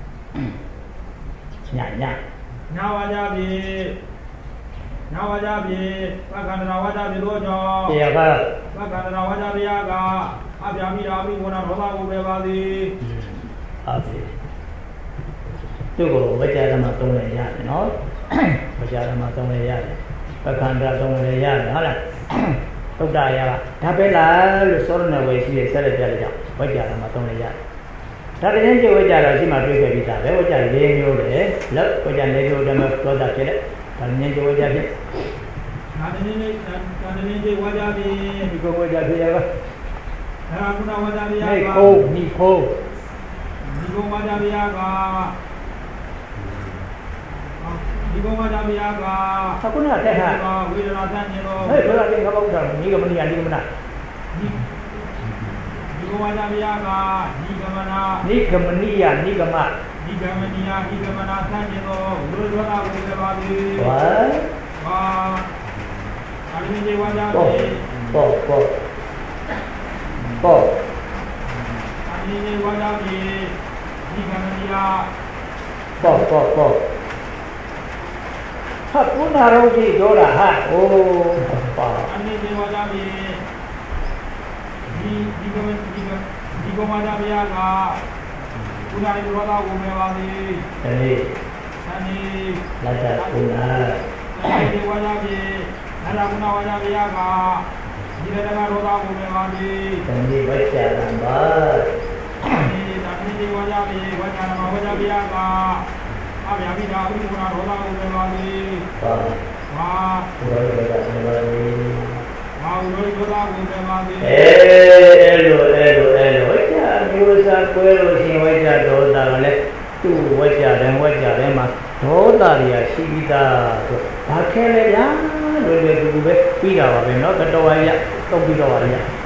S2: ညာဝါကြပြီနာဝါကြပြီပက္ခန္တရာဝါကြပြီတို့ကြောင့်
S1: ပြေက
S2: ပက္ခန္တရာဝါကြဗျာကအဗျာမိတာအပရိမောနာဒေါသကိုပဲပါသည်
S1: ဟုတ်ပြီသူ့ကိုဝိကြရမသုံးလည်းရတယ်နော်ဝိကြရမသုံးလည်းရတယ်ပက္ခန္တရာသုံးလည်းရတယ်ဟုတ်လားသုတ္တရပါဒါပဲလားလို့စောရဏဝေရှိရဲ့ဆက်လက်ပြလိုက်ကြဝိကြရမသုံးလည်းရတယ်ဒါတည်းချင်းဝိကြတော့ရှိမှတွေ့ခဲ့ပြီးသားပဲဝိကြ၄မျိုးလေလောက်ဝိကြ၄မျိုးတည်းမှာသောတာဖြစ်တဲ့ဒါနည်းဝိကြဖြစ်
S2: ဒါနည်းဝါကြပြီ
S1: ဒီကိုဝိကြဖြစ်ရပါ
S2: ဒါကုဏဝါကြဗျာက
S1: နိခိုး
S2: ဒီကုဝါကြဗျာကဒီကုဝါကြဗျာက
S1: ခုနတက်ဟာ
S2: ဝိဒရာသညေသော
S1: ဟဲ့ဘယ်လိုတင်ခပေါက်တာနိဂမနိယနိဂမနာ
S2: ဒီကုဝါကြဗျာကနိဂမနာ
S1: နိဂမနိယနိဂမ
S2: နိဂမနိယနိဂမနာသညေသောဝိရောဓကိုပဲပါသည်
S1: ဟာ
S2: အရင်းကြီးဝါကြပြီ
S1: ပေါ့
S2: အရင်းကြီးဝါကြပြီဒီကံတရား
S1: ပေါ့ဟာကုဏရောတိပြောတာဟာအိုးပါ
S2: အရင်းကြီးဝါကြပြီဒီကံဝါကြဗျာကကုဏရိရောဓကိုပဲပါသည်
S1: လက်တကုဏ
S2: ဒီဝါကြပြီနာရကုဏဝါကြဗျာကဒီရတကရောဓကိုပဲပါသည်
S1: သံဃိဝိကြရံပါ
S2: ဒီဝါကြပြီဝါကြနာဝါကြဗျာကအဗျာမိတာအပရိမောနာဒေါသကိုပဲပါသည်ဟာ
S1: ဘုရားရဲ့ဘာသာဝင်ပါလေ
S2: ဟာဝိရောဓဒေါသကိုပဲပါသည်
S1: အဲ့လိုဝိကြမျိုးစားကွဲလို့ရှင်ဝိကြဒေါသကလည်းသူ့ဝိကြတယ်မှာဒေါသတွေကရှိပြီးသားဆိုဘာခဲလဲဗျာလွယ်ကူပဲပြီးတာပါပဲเนาะကတော်ဝါရတုတ်ပြီးတော့ပါလေ